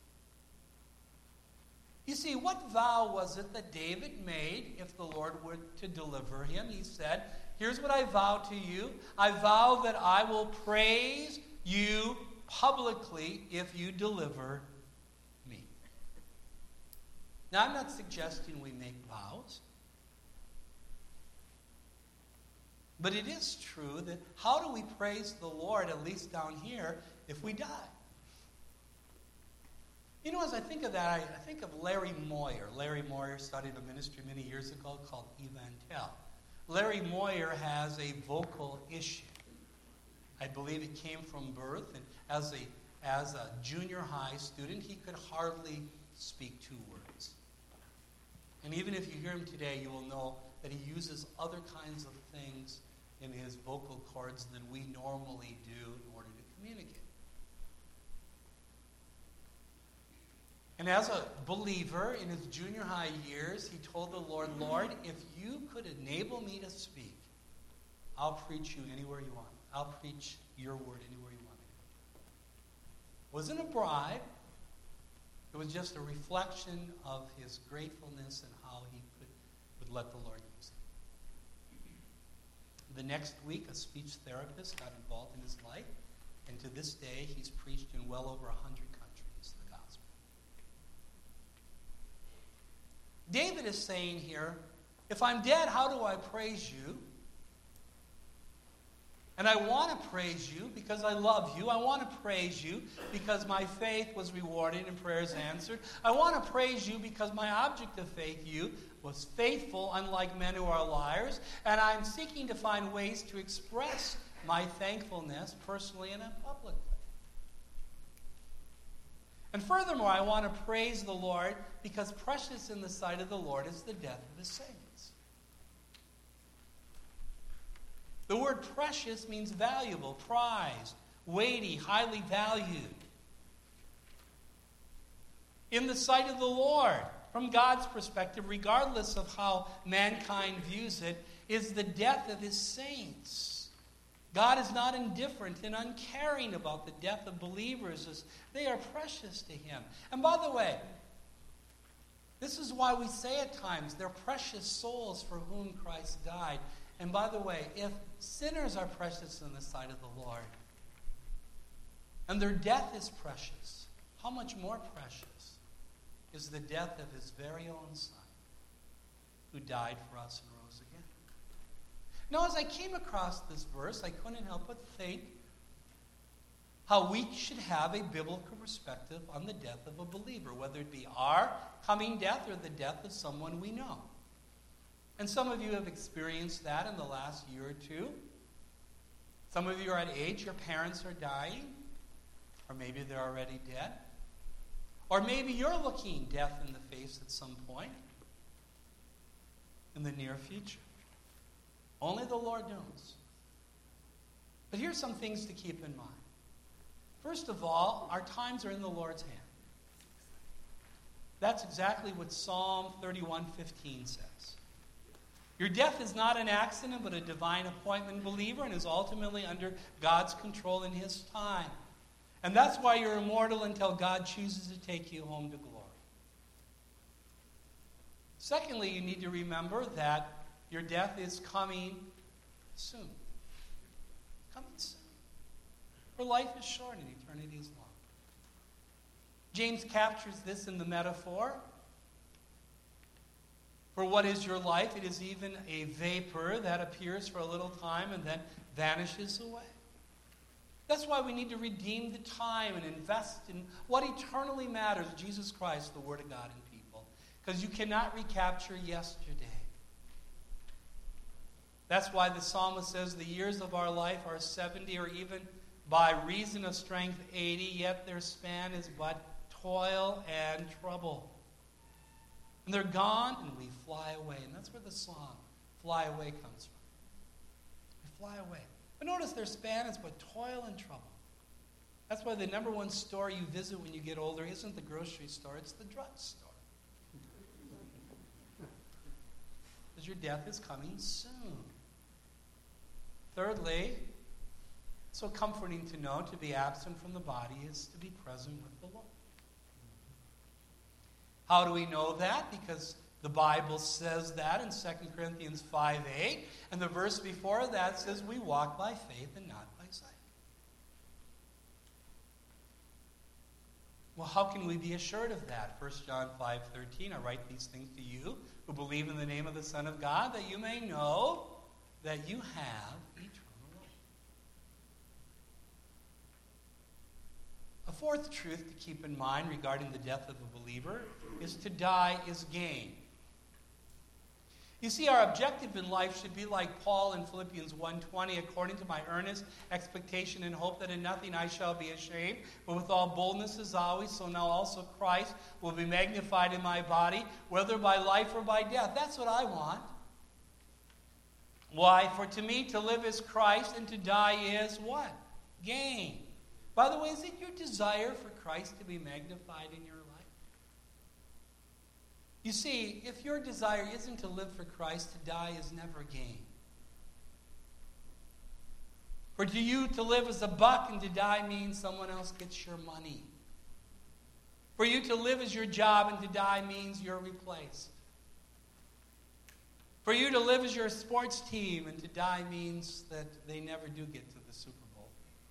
You see, what vow was it that David made if the Lord were to deliver him? He said, here's what I vow to you. I vow that I will praise you publicly if you deliver me. Now, I'm not suggesting we make vows. But it is true that how do we praise the Lord, at least down here, if we die? You know, as I think of that, I, I think of Larry Moyer. Larry Moyer studied a ministry many years ago called Evantel. Larry Moyer has a vocal issue. I believe it came from birth, and as a, as a junior high student, he could hardly speak two words. And even if you hear him today, you will know that he uses other kinds of things in his vocal cords than we normally do in order to communicate. And as a believer in his junior high years, he told the Lord, Lord, if you could enable me to speak, I'll preach you anywhere you want. I'll preach your word anywhere you want. It wasn't a bribe. It was just a reflection of his gratefulness and how he could would let the Lord use him. The next week, a speech therapist got involved in his life, and to this day, he's preached in well over one hundred countries the gospel. David is saying here, if I'm dead, how do I praise you? And I want to praise you because I love you. I want to praise you because my faith was rewarded and prayers answered. I want to praise you because my object of faith, you, was faithful, unlike men who are liars. And I'm seeking to find ways to express my thankfulness personally and publicly. And furthermore, I want to praise the Lord because precious in the sight of the Lord is the death of his saints. The word precious means valuable, prized, weighty, highly valued. In the sight of the Lord, from God's perspective, regardless of how mankind views it, is the death of his saints. God is not indifferent and uncaring about the death of believers as they are precious to him. And by the way, this is why we say at times they're precious souls for whom Christ died. And by the way, if sinners are precious in the sight of the Lord, and their death is precious, how much more precious is the death of his very own Son, who died for us and rose again? Now, as I came across this verse, I couldn't help but think how we should have a biblical perspective on the death of a believer, whether it be our coming death or the death of someone we know. And some of you have experienced that in the last year or two. Some of you are at age your parents are dying, or maybe they're already dead. Or maybe you're looking death in the face at some point in the near future. Only the Lord knows. But here's some things to keep in mind. First of all, our times are in the Lord's hand. That's exactly what Psalm thirty-one fifteen says. Your death is not an accident, but a divine appointment, believer, and is ultimately under God's control in his time. And that's why you're immortal until God chooses to take you home to glory. Secondly, you need to remember that your death is coming soon. coming soon. For life is short and eternity is long. James captures this in the metaphor. For what is your life? It is even a vapor that appears for a little time and then vanishes away. That's why we need to redeem the time and invest in what eternally matters, Jesus Christ, the Word of God in people. Because you cannot recapture yesterday. That's why the psalmist says the years of our life are seventy, or even by reason of strength eighty, yet their span is but toil and trouble. And they're gone and we fly away. And that's where the song, Fly Away, comes from. We fly away. But notice their span is but toil and trouble. That's why the number one store you visit when you get older isn't the grocery store, it's the drugstore. Because your death is coming soon. Thirdly, it's so comforting to know to be absent from the body is to be present with the Lord. How do we know that? Because the Bible says that in Second Corinthians five eight. And the verse before that says we walk by faith and not by sight. Well, how can we be assured of that? First John five thirteen, I write these things to you who believe in the name of the Son of God, that you may know that you have eternal life. A fourth truth to keep in mind regarding the death of a believer is to die is gain. You see, our objective in life should be like Paul in Philippians one twenty, according to my earnest expectation and hope that in nothing I shall be ashamed, but with all boldness as always, so now also Christ will be magnified in my body, whether by life or by death. That's what I want. Why? For to me to live is Christ, and to die is what? Gain. By the way, is it your desire for Christ to be magnified in your life? You see, if your desire isn't to live for Christ, to die is never gain. For to you to live is a buck, and to die means someone else gets your money. For you to live is your job, and to die means you're replaced. For you to live as your sports team, and to die means that they never do get to the Super Bowl.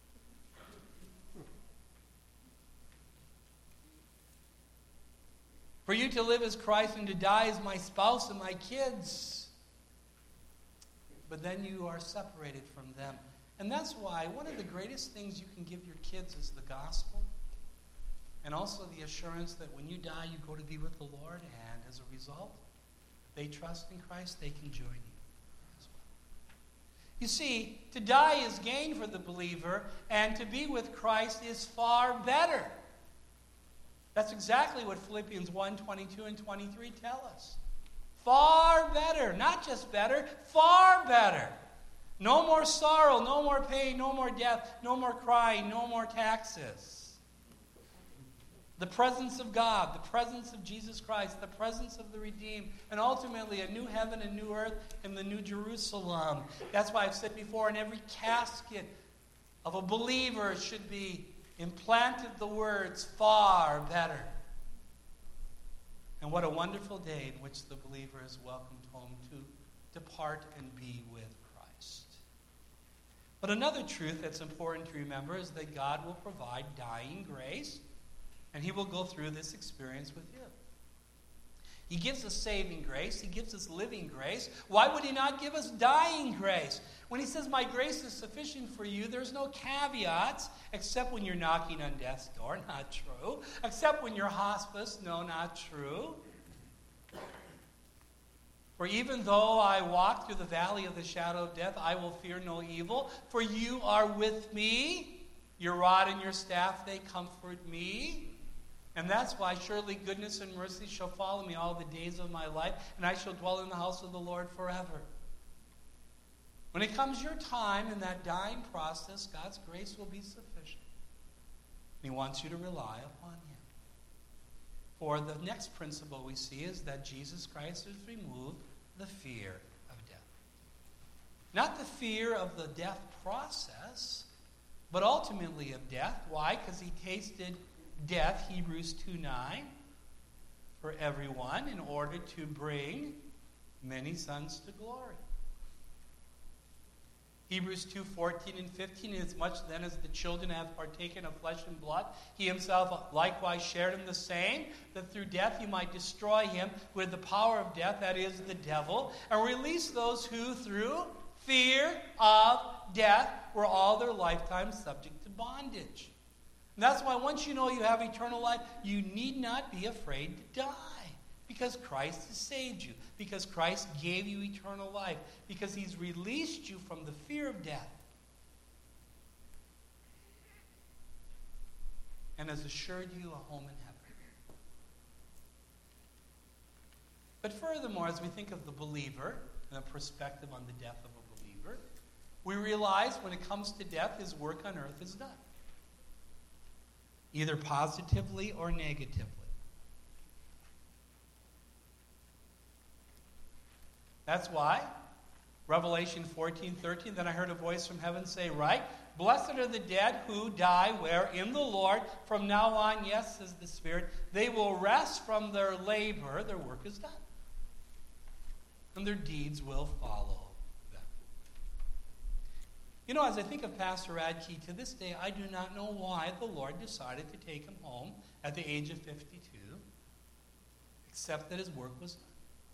For you to live as Christ, and to die as my spouse and my kids. But then you are separated from them. And that's why one of the greatest things you can give your kids is the gospel. And also the assurance that when you die, you go to be with the Lord. And as a result, they trust in Christ, they can join you as well. You see, to die is gain for the believer, and to be with Christ is far better. That's exactly what Philippians one twenty-two and twenty-three tell us. Far better. Not just better, far better. No more sorrow, no more pain, no more death, no more crying, no more taxes. The presence of God, the presence of Jesus Christ, the presence of the redeemed, and ultimately a new heaven and new earth in the new Jerusalem. That's why I've said before, in every casket of a believer should be implanted the words, far better. And what a wonderful day in which the believer is welcomed home to depart and be with Christ. But another truth that's important to remember is that God will provide dying grace, and he will go through this experience with you. He gives us saving grace. He gives us living grace. Why would he not give us dying grace? When he says, my grace is sufficient for you, there's no caveats, except when you're knocking on death's door. Not true. Except when you're hospice. No, not true. For even though I walk through the valley of the shadow of death, I will fear no evil. For you are with me. Your rod and your staff, they comfort me. And that's why surely goodness and mercy shall follow me all the days of my life, and I shall dwell in the house of the Lord forever. When it comes your time in that dying process, God's grace will be sufficient. He wants you to rely upon him. For the next principle we see is that Jesus Christ has removed the fear of death. Not the fear of the death process, but ultimately of death. Why? Because he tasted death, Hebrews two nine, for everyone in order to bring many sons to glory. Hebrews two fourteen and fifteen, inasmuch then as the children have partaken of flesh and blood, he himself likewise shared in the same, that through death he might destroy him with the power of death, that is, the devil, and release those who through fear of death were all their lifetime subject to bondage. And that's why once you know you have eternal life, you need not be afraid to die. Because Christ has saved you. Because Christ gave you eternal life. Because he's released you from the fear of death. And has assured you a home in heaven. But furthermore, as we think of the believer, and a perspective on the death of a believer, we realize when it comes to death, his work on earth is done. Either positively or negatively. That's why, Revelation fourteen thirteen, then I heard a voice from heaven say, right, blessed are the dead who die where in the Lord, from now on, yes, says the Spirit, they will rest from their labor, their work is done. And their deeds will follow them. You know, as I think of Pastor Radke, to this day, I do not know why the Lord decided to take him home at the age of fifty-two, except that his work was done.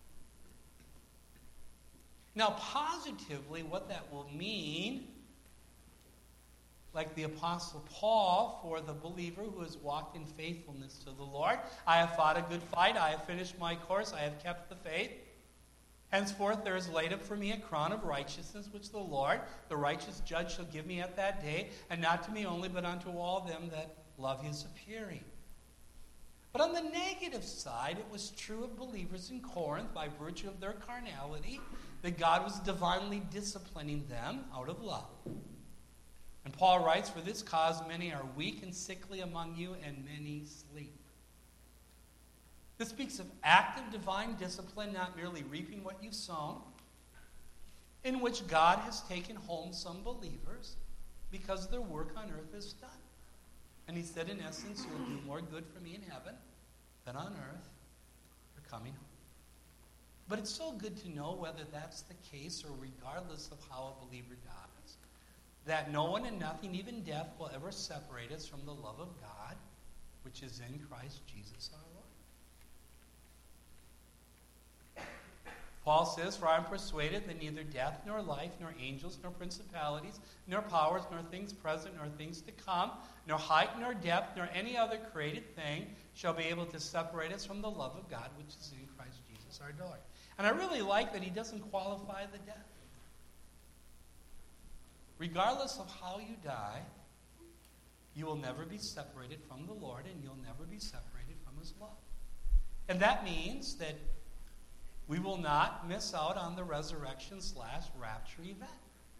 Now, positively, what that will mean, like the Apostle Paul, for the believer who has walked in faithfulness to the Lord, I have fought a good fight, I have finished my course, I have kept the faith. Henceforth there is laid up for me a crown of righteousness, which the Lord, the righteous judge, shall give me at that day, and not to me only, but unto all them that love his appearing. But on the negative side, it was true of believers in Corinth, by virtue of their carnality, that God was divinely disciplining them out of love. And Paul writes, for this cause many are weak and sickly among you, and many sleep. This speaks of active divine discipline, not merely reaping what you've sown, in which God has taken home some believers because their work on earth is done. And he said, in essence, you'll do more good for me in heaven than on earth for coming home. But it's so good to know whether that's the case or regardless of how a believer dies, that no one and nothing, even death, will ever separate us from the love of God, which is in Christ Jesus our Lord. Paul says, for I am persuaded that neither death, nor life, nor angels, nor principalities, nor powers, nor things present, nor things to come, nor height, nor depth, nor any other created thing shall be able to separate us from the love of God, which is in Christ Jesus our Lord. And I really like that he doesn't qualify the death. Regardless of how you die, you will never be separated from the Lord, and you'll never be separated from his love. And that means that we will not miss out on the resurrection slash rapture event.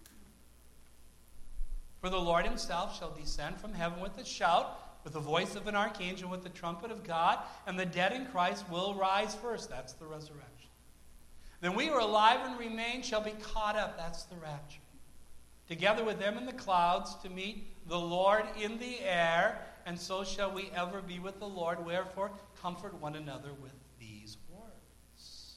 For the Lord himself shall descend from heaven with a shout, with the voice of an archangel, with the trumpet of God, and the dead in Christ will rise first. That's the resurrection. Then we who are alive and remain shall be caught up. That's the rapture. Together with them in the clouds to meet the Lord in the air, and so shall we ever be with the Lord. Wherefore, comfort one another with these words.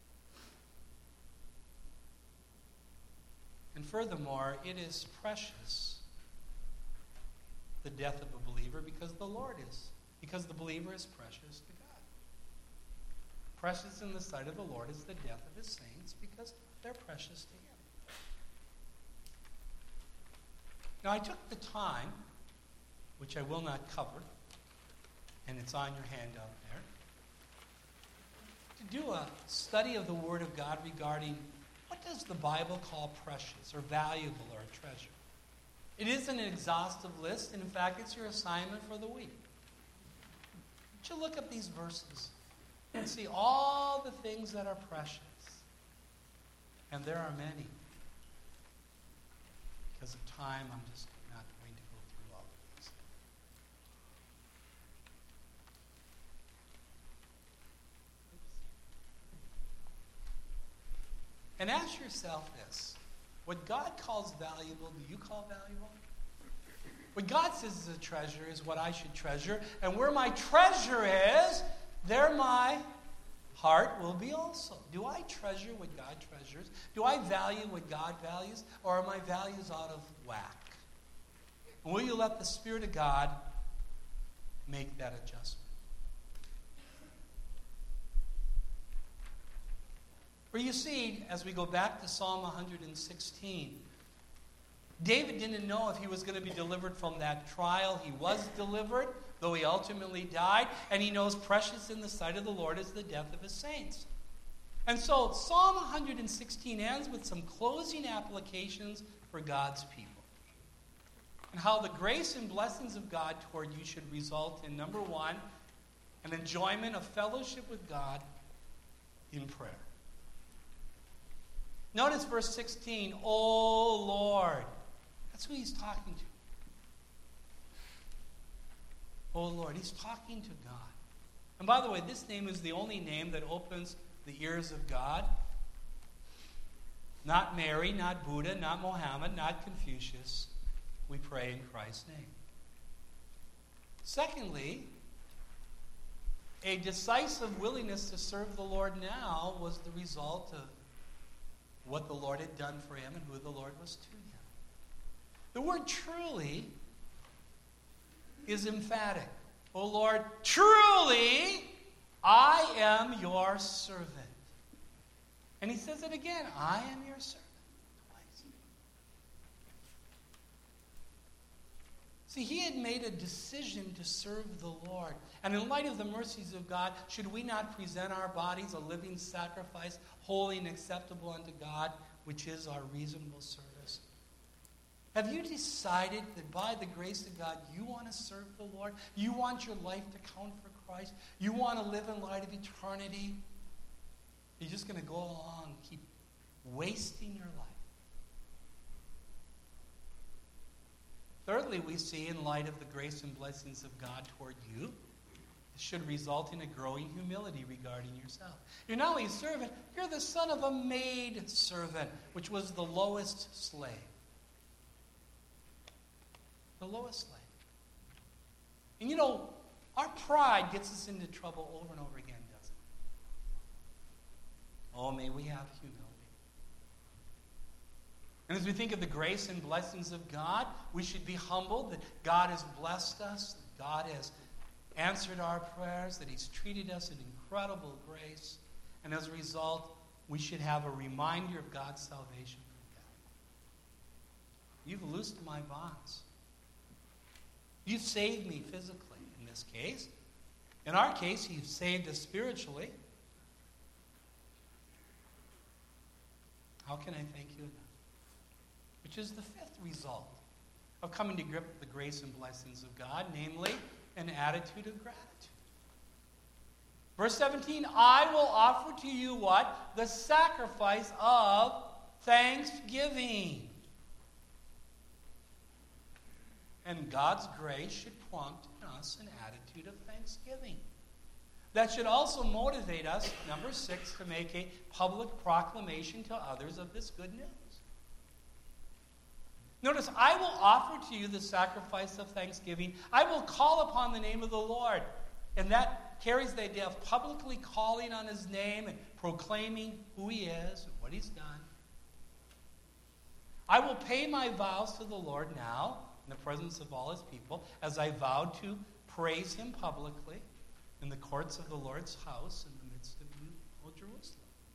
And furthermore, it is precious, the death of a believer, because the Lord is, because the believer is precious to God. Precious in the sight of the Lord is the death of his saints, because they're precious to him. Now, I took the time, which I will not cover, and it's on your handout there, to do a study of the Word of God regarding what does the Bible call precious or valuable or a treasure. It isn't an exhaustive list, and in fact, it's your assignment for the week. But you look up these verses and see all the things that are precious. And there are many. Because of time, I'm just not going to go through all of these. And ask yourself this. What God calls valuable, do you call valuable? What God says is a treasure is what I should treasure. And where my treasure is, there my heart will be also. Do I treasure what God treasures? Do I value what God values? Or are my values out of whack? And will you let the Spirit of God make that adjustment? For you see, as we go back to Psalm one hundred sixteen, David didn't know if he was going to be delivered from that trial. He was delivered, though he ultimately died, and he knows precious in the sight of the Lord is the death of his saints. And so Psalm one hundred sixteen ends with some closing applications for God's people, and how the grace and blessings of God toward you should result in, number one, an enjoyment of fellowship with God in prayer. Notice verse sixteen, O Lord. That's who he's talking to. O Lord. He's talking to God. And by the way, this name is the only name that opens the ears of God. Not Mary, not Buddha, not Mohammed, not Confucius. We pray in Christ's name. Secondly, a decisive willingness to serve the Lord now was the result of what the Lord had done for him and who the Lord was to him. The word truly is emphatic. O Lord, truly I am your servant. And he says it again, I am your servant. Twice. See, he had made a decision to serve the Lord. And in light of the mercies of God, should we not present our bodies a living sacrifice, holy and acceptable unto God, which is our reasonable service? Have you decided that by the grace of God, you want to serve the Lord? You want your life to count for Christ? You want to live in light of eternity? You're just going to go along and keep wasting your life. Thirdly, we see in light of the grace and blessings of God toward you, it should result in a growing humility regarding yourself. You're not only a servant, you're the son of a maid servant, which was the lowest slave. The lowest slave. And you know, our pride gets us into trouble over and over again, doesn't it? Oh, may we have humility. And as we think of the grace and blessings of God, we should be humbled that God has blessed us, that God has answered our prayers, that he's treated us in incredible grace. And as a result, we should have a reminder of God's salvation from death. You've loosed my bonds. You've saved me physically, in this case. In our case, you've saved us spiritually. How can I thank you enough? Which is the fifth result of coming to grip with the grace and blessings of God, namely, an attitude of gratitude. Verse seventeen, I will offer to you what? The sacrifice of thanksgiving. And God's grace should prompt in us an attitude of thanksgiving. That should also motivate us, number six, to make a public proclamation to others of this good news. Notice, I will offer to you the sacrifice of thanksgiving. I will call upon the name of the Lord. And that carries the idea of publicly calling on his name and proclaiming who he is and what he's done. I will pay my vows to the Lord now, in the presence of all his people, as I vowed to praise him publicly in the courts of the Lord's house in the midst of you, O Jerusalem.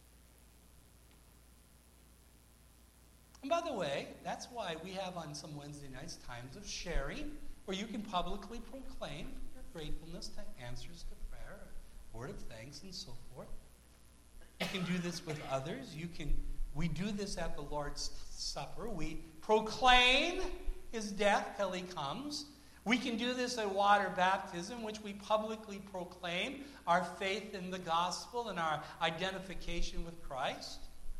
And by the way, that's why we have on some Wednesday nights times of sharing, where you can publicly proclaim your gratefulness to answers to prayer, word of thanks, and so forth. You can do this with others. You can. We do this at the Lord's Supper. We proclaim his death till he comes. We can do this at water baptism, which we publicly proclaim our faith in the gospel and our identification with Christ.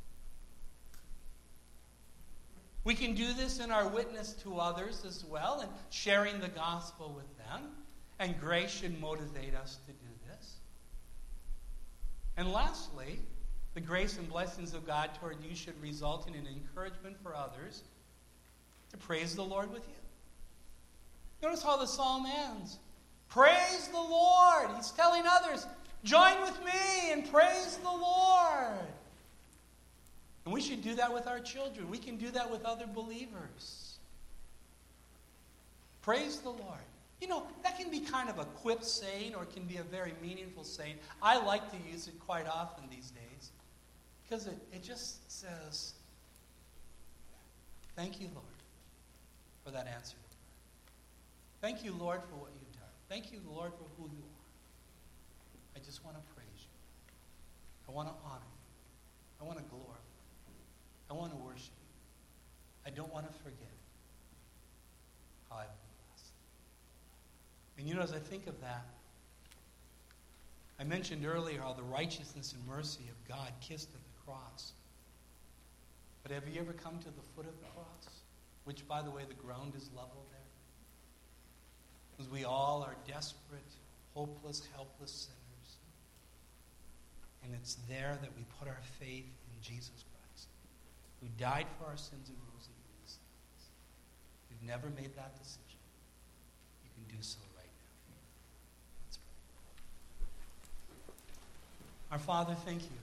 We can do this in our witness to others as well, and sharing the gospel with them. And grace should motivate us to do this. And lastly, the grace and blessings of God toward you should result in an encouragement for others to praise the Lord with you. Notice how the psalm ends. Praise the Lord. He's telling others, Join with me and praise the Lord. And we should do that with our children. We can do that with other believers. Praise the Lord. You know, that can be kind of a quip saying, or it can be a very meaningful saying. I like to use it quite often these days because it, it just says, thank you, Lord, for that answer. Thank you, Lord, for what you've done. Thank you, Lord, for who you are. I just want to praise you. I want to honor you. I want to glorify you. I want to worship you. I don't want to forget how I've been blessed. And you know, as I think of that, I mentioned earlier how the righteousness and mercy of God kissed at the cross. But have you ever come to the foot of the cross? Which, by the way, the ground is level there. Because we all are desperate, hopeless, helpless sinners. And it's there that we put our faith in Jesus Christ, who died for our sins and rose again to save us. If you've never made that decision, you can do so right now. Let's pray. Our Father, thank you.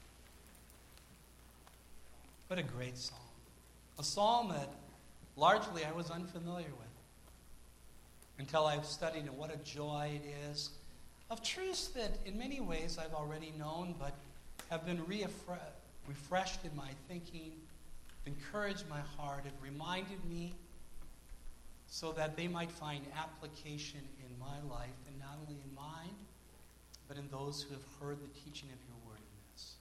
What a great psalm. A psalm that largely I was unfamiliar with until I've studied it. What a joy it is of truths that in many ways I've already known, but have been reaffre- refreshed in my thinking, encouraged my heart, have reminded me so that they might find application in my life, and not only in mine, but in those who have heard the teaching of your word in this.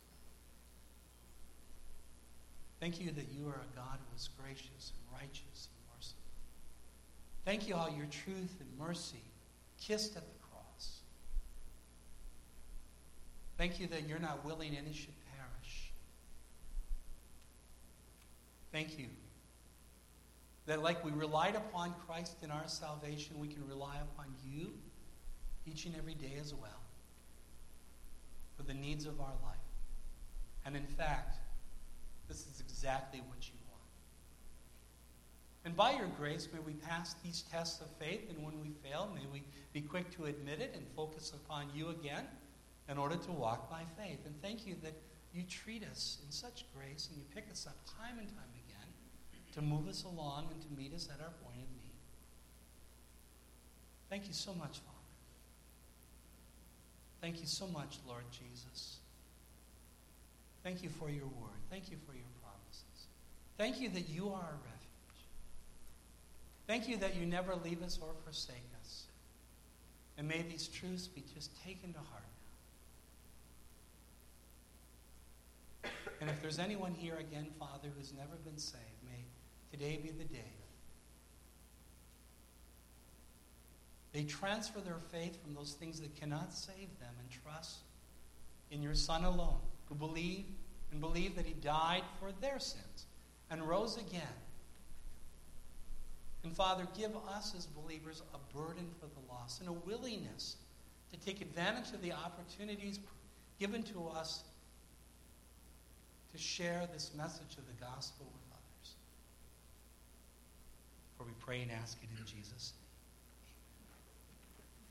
Thank you that you are a God who is gracious and righteous and merciful. Thank you how your truth and mercy kissed at the cross. Thank you that you're not willing any should perish. Thank you that like we relied upon Christ in our salvation, we can rely upon you each and every day as well for the needs of our life. And in fact, this is exactly what you want. And by your grace, may we pass these tests of faith, and when we fail, may we be quick to admit it and focus upon you again in order to walk by faith. And thank you that you treat us in such grace, and you pick us up time and time again to move us along and to meet us at our point of need. Thank you so much, Father. Thank you so much, Lord Jesus. Thank you for your word. Thank you for your promises. Thank you that you are our refuge. Thank you that you never leave us or forsake us. And may these truths be just taken to heart now. And if there's anyone here again, Father, who's never been saved, may today be the day they transfer their faith from those things that cannot save them and trust in your Son alone, who believe and believe that he died for their sins and rose again. And Father, give us as believers a burden for the lost and a willingness to take advantage of the opportunities given to us to share this message of the gospel with others. For we pray and ask it in Jesus' name.